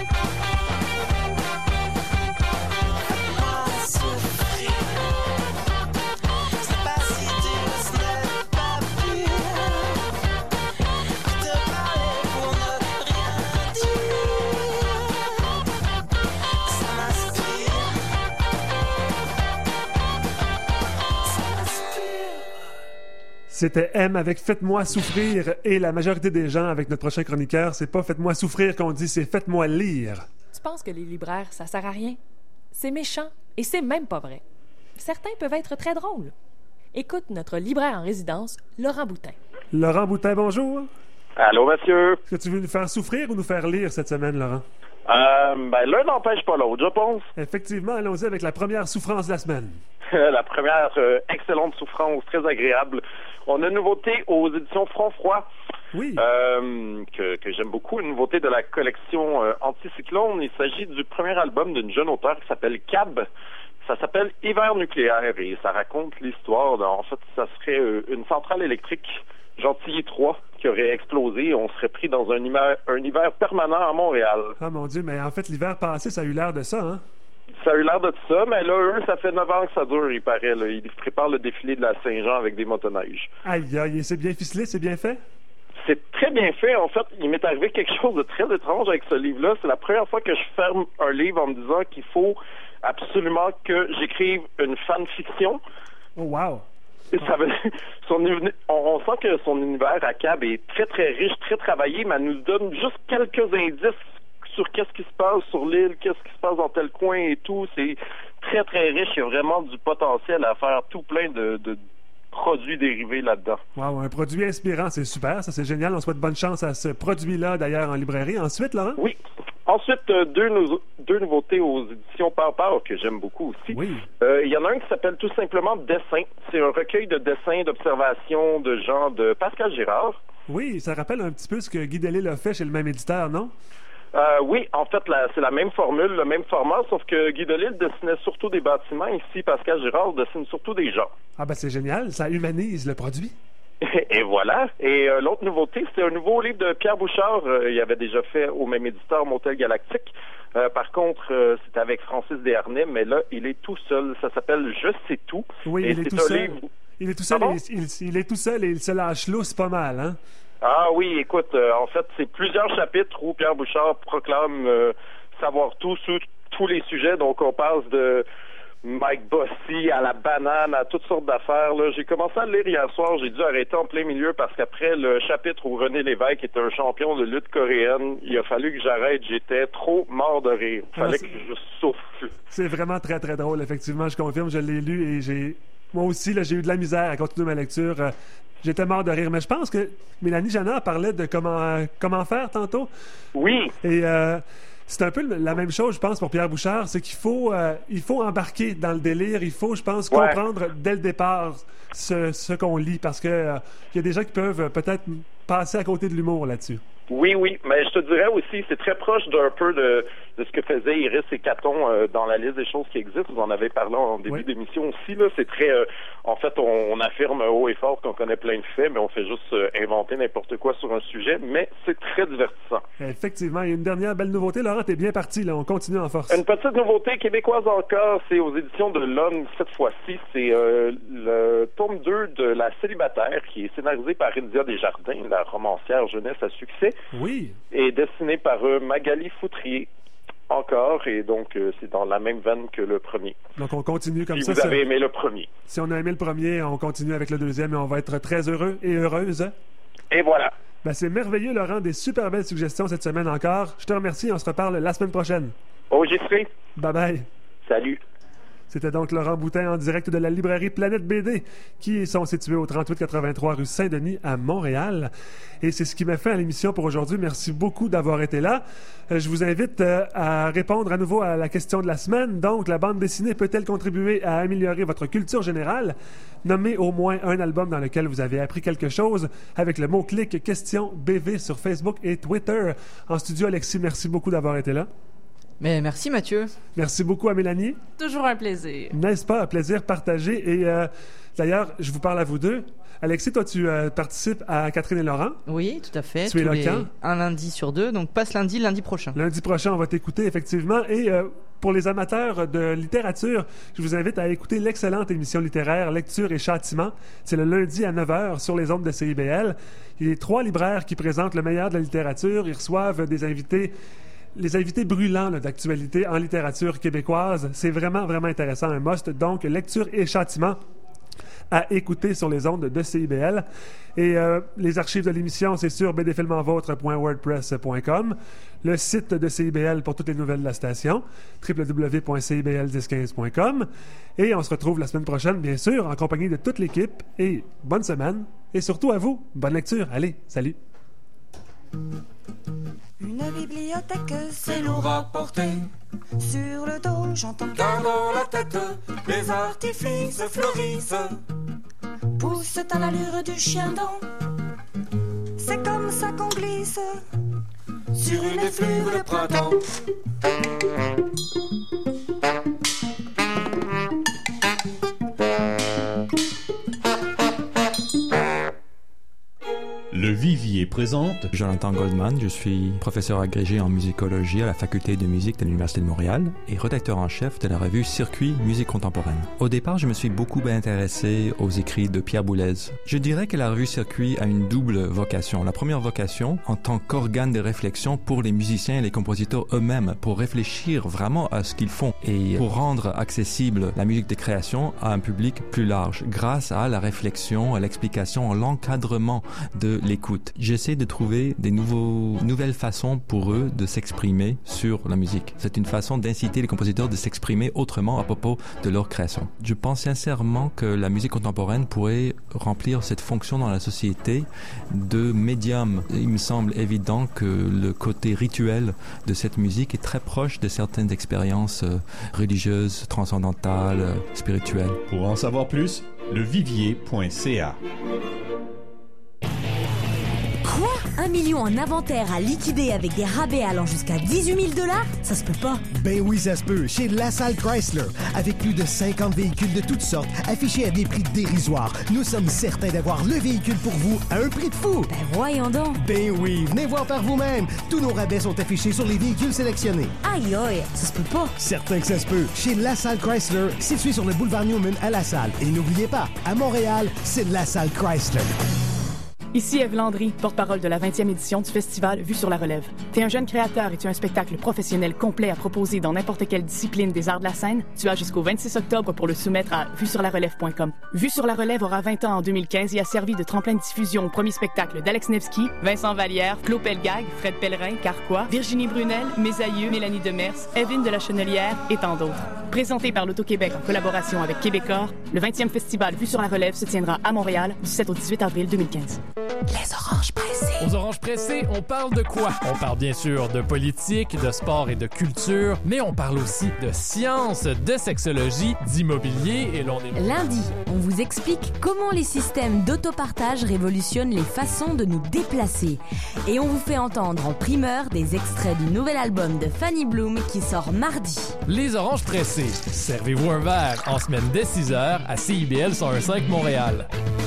Fais-moi souffrir. Ce n'est pas si dur, ce n'est pas pire que de parler pour ne rien dire. Ça m'inspire. Ça m'inspire. C'était M avec Faites-moi souffrir et la majorité des gens avec notre prochain chroniqueur, c'est pas Faites-moi souffrir qu'on dit, c'est Faites-moi lire. Tu penses que les libraires, ça sert à rien? C'est méchant et c'est même pas vrai. Certains peuvent être très drôles. Écoute notre libraire en résidence, Laurent Boutin. Laurent Boutin, bonjour. Allô, monsieur. Est-ce que tu veux nous faire souffrir ou nous faire lire cette semaine, Laurent? Euh, ben, l'un n'empêche pas l'autre, je pense. Effectivement, allons-y avec la première souffrance de la semaine. La première euh, excellente souffrance, très agréable. On a une nouveauté aux éditions Front Froid. Oui. Euh, que, que j'aime beaucoup, une nouveauté de la collection euh, Anticyclone. Il s'agit du premier album d'une jeune auteure qui s'appelle Cab. Ça s'appelle Hiver nucléaire et ça raconte l'histoire de, en fait, ça serait euh, une centrale électrique Gentilly trois qui aurait explosé. On serait pris dans un hiver, un hiver permanent à Montréal. Ah mon Dieu, mais en fait, l'hiver passé, ça a eu l'air de ça, hein? Ça a eu l'air de ça, mais là, eux, ça fait neuf ans que ça dure, il paraît. Là. Ils préparent le défilé de la Saint-Jean avec des motoneiges. Aïe, aïe, c'est bien ficelé, c'est bien fait? C'est très bien fait. En fait, il m'est arrivé quelque chose de très étrange avec ce livre-là. C'est la première fois que je ferme un livre en me disant qu'il faut absolument que j'écrive une fanfiction. Oh, wow! Ça veut, son, on, on sent que son univers à Cab est très, très riche, très travaillé, mais elle nous donne juste quelques indices sur qu'est-ce qui se passe sur l'île, qu'est-ce qui se passe dans tel coin et tout. C'est très, très riche. Il y a vraiment du potentiel à faire tout plein de, de produits dérivés là-dedans. Wow, un produit inspirant, c'est super, ça c'est génial. On souhaite bonne chance à ce produit-là, d'ailleurs, en librairie. Ensuite, Laurent? Oui. Ensuite, euh, deux, nou- deux nouveautés aux éditions Par Par que j'aime beaucoup aussi. Oui. Euh, il y en a un qui s'appelle tout simplement Dessin. C'est un recueil de dessins, d'observations de gens de Pascal Girard. Oui, ça rappelle un petit peu ce que Guy Delisle a fait chez le même éditeur, non? Euh, oui, en fait, la, c'est la même formule, le même format, sauf que Guy Delisle dessinait surtout des bâtiments. Ici, Pascal Girard dessine surtout des gens. Ah ben c'est génial, ça humanise le produit. Et voilà. Et euh, l'autre nouveauté, c'est un nouveau livre de Pierre Bouchard. Euh, il avait déjà fait au même éditeur Motel Galactique. Euh, par contre, euh, c'est avec Francis Desharnais, mais là, il est tout seul. Ça s'appelle Je sais tout. Oui, et il est c'est tout un seul. livre... Il est tout seul, Ah bon? et il, il, il est tout seul et il se lâche lousse pas mal, hein? Ah oui, écoute, euh, en fait, c'est plusieurs chapitres où Pierre Bouchard proclame euh, savoir tout sur tous les sujets. Donc, on passe de Mike Bossy à la banane, à toutes sortes d'affaires. Là. J'ai commencé à le lire hier soir, j'ai dû arrêter en plein milieu parce qu'après le chapitre où René Lévesque était un champion de lutte coréenne, il a fallu que j'arrête, j'étais trop mort de rire. Il fallait Ah, que je souffle. C'est vraiment très très drôle, effectivement, je confirme, je l'ai lu et j'ai... Moi aussi, là, j'ai eu de la misère à continuer ma lecture. Euh, J'étais mort de rire, mais je pense que Mélanie Janard parlait de comment, euh, comment faire tantôt. Oui. Et euh, c'est un peu la même chose, je pense, pour Pierre Bouchard, c'est qu'il faut, euh, il faut embarquer dans le délire, il faut, je pense, Ouais. comprendre dès le départ ce, ce qu'on lit, parce que euh, il y a des gens qui peuvent euh, peut-être passer à côté de l'humour là-dessus. Oui, oui, mais je te dirais aussi, c'est très proche d'un peu de, de ce que faisait Iris et Caton euh, dans la liste des choses qui existent. Vous en avez parlé en début Oui. d'émission aussi. Là, c'est très, euh, en fait, on, on affirme haut et fort qu'on connaît plein de faits, mais on fait juste euh, inventer n'importe quoi sur un sujet. Mais c'est très divertissant. Effectivement, il y a une dernière belle nouveauté. Laurent, t'es bien parti, là. On continue en force. Une petite nouveauté québécoise encore, c'est aux éditions de l'Homme cette fois-ci. C'est euh, le tome deux de La Célibataire, qui est scénarisé par India Desjardins, la romancière jeunesse à succès. Oui. Et dessiné par euh, Magali Foutrier encore, et donc euh, c'est dans la même veine que le premier. Donc on continue comme si ça. vous avez ça... aimé le premier. Si on a aimé le premier, on continue avec le deuxième et on va être très heureux et heureuse. Et voilà. Ben, c'est merveilleux, Laurent. Des super belles suggestions cette semaine encore. Je te remercie. On se reparle la semaine prochaine. Oh, j'y serai. Bye bye. Salut. C'était donc Laurent Boutin en direct de la librairie Planète B D, qui sont situés au trente-huit quatre-vingt-trois rue Saint-Denis à Montréal. Et c'est ce qui m'a fait à l'émission pour aujourd'hui. Merci beaucoup d'avoir été là. Euh, je vous invite euh, à répondre à nouveau à la question de la semaine. Donc, la bande dessinée peut-elle contribuer à améliorer votre culture générale? Nommez au moins un album dans lequel vous avez appris quelque chose avec le mot-clic question B V sur Facebook et Twitter. En studio, Alexis, merci beaucoup d'avoir été là. Mais merci Mathieu. Merci beaucoup à Mélanie. Toujours un plaisir. N'est-ce pas? Un plaisir partagé. Et euh, d'ailleurs, je vous parle à vous deux. Alexis, toi, tu euh, participes à Catherine et Laurent. Oui, tout à fait. Tu es là quand? Un lundi sur deux, donc passe lundi, lundi prochain. Lundi prochain, on va t'écouter, effectivement. Et euh, pour les amateurs de littérature, je vous invite à écouter l'excellente émission littéraire Lecture et Châtiment. C'est le lundi à neuf heures sur les ondes de C I B L. Il y a trois libraires qui présentent le meilleur de la littérature. Ils reçoivent des invités... Les invités brûlants là, d'actualité en littérature québécoise, c'est vraiment, vraiment intéressant, un must. Donc, lecture et châtiment à écouter sur les ondes de C I B L. Et euh, les archives de l'émission, c'est sur b d film en vôtre point wordpress point com, le site de C I B L pour toutes les nouvelles de la station, w w w point c i b l dix quinze point com. Et on se retrouve la semaine prochaine, bien sûr, en compagnie de toute l'équipe. Et bonne semaine. Et surtout à vous, bonne lecture. Allez, salut! Une bibliothèque, c'est lourd à porter. Sur le dos, j'entends Car dans la tête, les artifices fleurissent. Pousse à l'allure du chien dent. C'est comme ça qu'on glisse sur une effluve de printemps. Le Vivier présente Jonathan Goldman, je suis professeur agrégé en musicologie à la Faculté de musique de l'Université de Montréal et rédacteur en chef de la revue Circuit Musique contemporaine. Au départ, je me suis beaucoup intéressé aux écrits de Pierre Boulez. Je dirais que la revue Circuit a une double vocation. La première vocation, en tant qu'organe de réflexion pour les musiciens et les compositeurs eux-mêmes, pour réfléchir vraiment à ce qu'ils font et pour rendre accessible la musique de création à un public plus large, grâce à la réflexion, à l'explication, à l'encadrement de l'écoute. J'essaie de trouver des nouveaux, nouvelles façons pour eux de s'exprimer sur la musique. C'est une façon d'inciter les compositeurs de s'exprimer autrement à propos de leur création. Je pense sincèrement que la musique contemporaine pourrait remplir cette fonction dans la société de médium. Il me semble évident que le côté rituel de cette musique est très proche de certaines expériences religieuses, transcendantales, spirituelles. Pour en savoir plus, levivier point c a. Quoi? Un million en inventaire à liquider avec des rabais allant jusqu'à dix-huit mille dollars? Ça se peut pas. Ben oui, ça se peut. Chez LaSalle Chrysler. Avec plus de cinquante véhicules de toutes sortes, affichés à des prix dérisoires, nous sommes certains d'avoir le véhicule pour vous à un prix de fou. Ben voyons donc. Ben oui, venez voir par vous-même. Tous nos rabais sont affichés sur les véhicules sélectionnés. Aïe aïe, ça se peut pas. Certain que ça se peut. Chez LaSalle Chrysler, situé sur le boulevard Newman à LaSalle. Et n'oubliez pas, à Montréal, c'est LaSalle Chrysler. Ici Ève Landry, porte-parole de la vingtième édition du festival Vue sur la relève. T'es un jeune créateur et tu as un spectacle professionnel complet à proposer dans n'importe quelle discipline des arts de la scène? Tu as jusqu'au vingt-six octobre pour le soumettre à vue sur la relève point com. Vue sur la relève aura vingt ans en deux mille quinze et a servi de tremplin de diffusion au premier spectacle d'Alex Nevsky, Vincent Vallière, Claude Pelgag, Fred Pellerin, Carquois, Virginie Brunel, Mes Aïeux, Mélanie Demers, Evelyne de la Chenelière et tant d'autres. Présenté par l'Auto-Québec en collaboration avec Québecor, le vingtième festival Vue sur la relève se tiendra à Montréal du sept au dix-huit avril deux mille quinze. Les oranges pressées. Aux oranges pressées, on parle de quoi? On parle bien sûr de politique, de sport et de culture, mais on parle aussi de science, de sexologie, d'immobilier et l'on est... Lundi, on vous explique comment les systèmes d'autopartage révolutionnent les façons de nous déplacer. Et on vous fait entendre en primeur des extraits du nouvel album de Fanny Bloom qui sort mardi. Les oranges pressées. Servez-vous un verre en semaine dès six heures à C I B L cent un virgule cinq Montréal.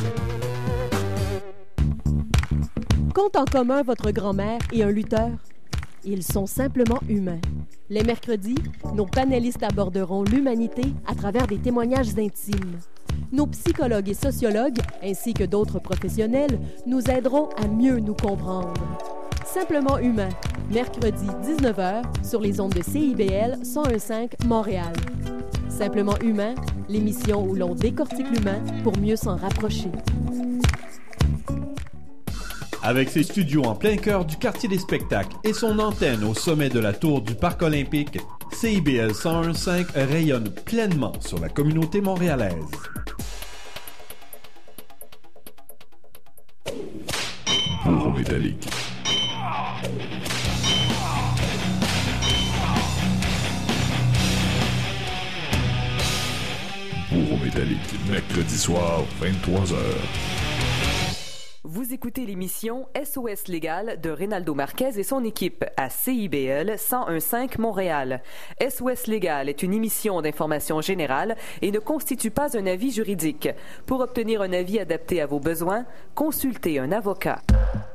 Compte en commun votre grand-mère et un lutteur. Ils sont simplement humains. Les mercredis, nos panélistes aborderont l'humanité à travers des témoignages intimes. Nos psychologues et sociologues, ainsi que d'autres professionnels, nous aideront à mieux nous comprendre. Simplement humain, mercredi dix-neuf heures sur les ondes de C I B L cent un virgule cinq Montréal. Simplement humain, l'émission où l'on décortique l'humain pour mieux s'en rapprocher. Avec ses studios en plein cœur du quartier des spectacles et son antenne au sommet de la tour du Parc olympique, C I B L cent un virgule cinq rayonne pleinement sur la communauté montréalaise. Bourreau métallique. Bourreau métallique, mercredi soir, vingt-trois heures. Vous écoutez l'émission S O S Légal de Reynaldo Marquez et son équipe à C I B L cent un virgule cinq Montréal. S O S Légal est une émission d'information générale et ne constitue pas un avis juridique. Pour obtenir un avis adapté à vos besoins, consultez un avocat.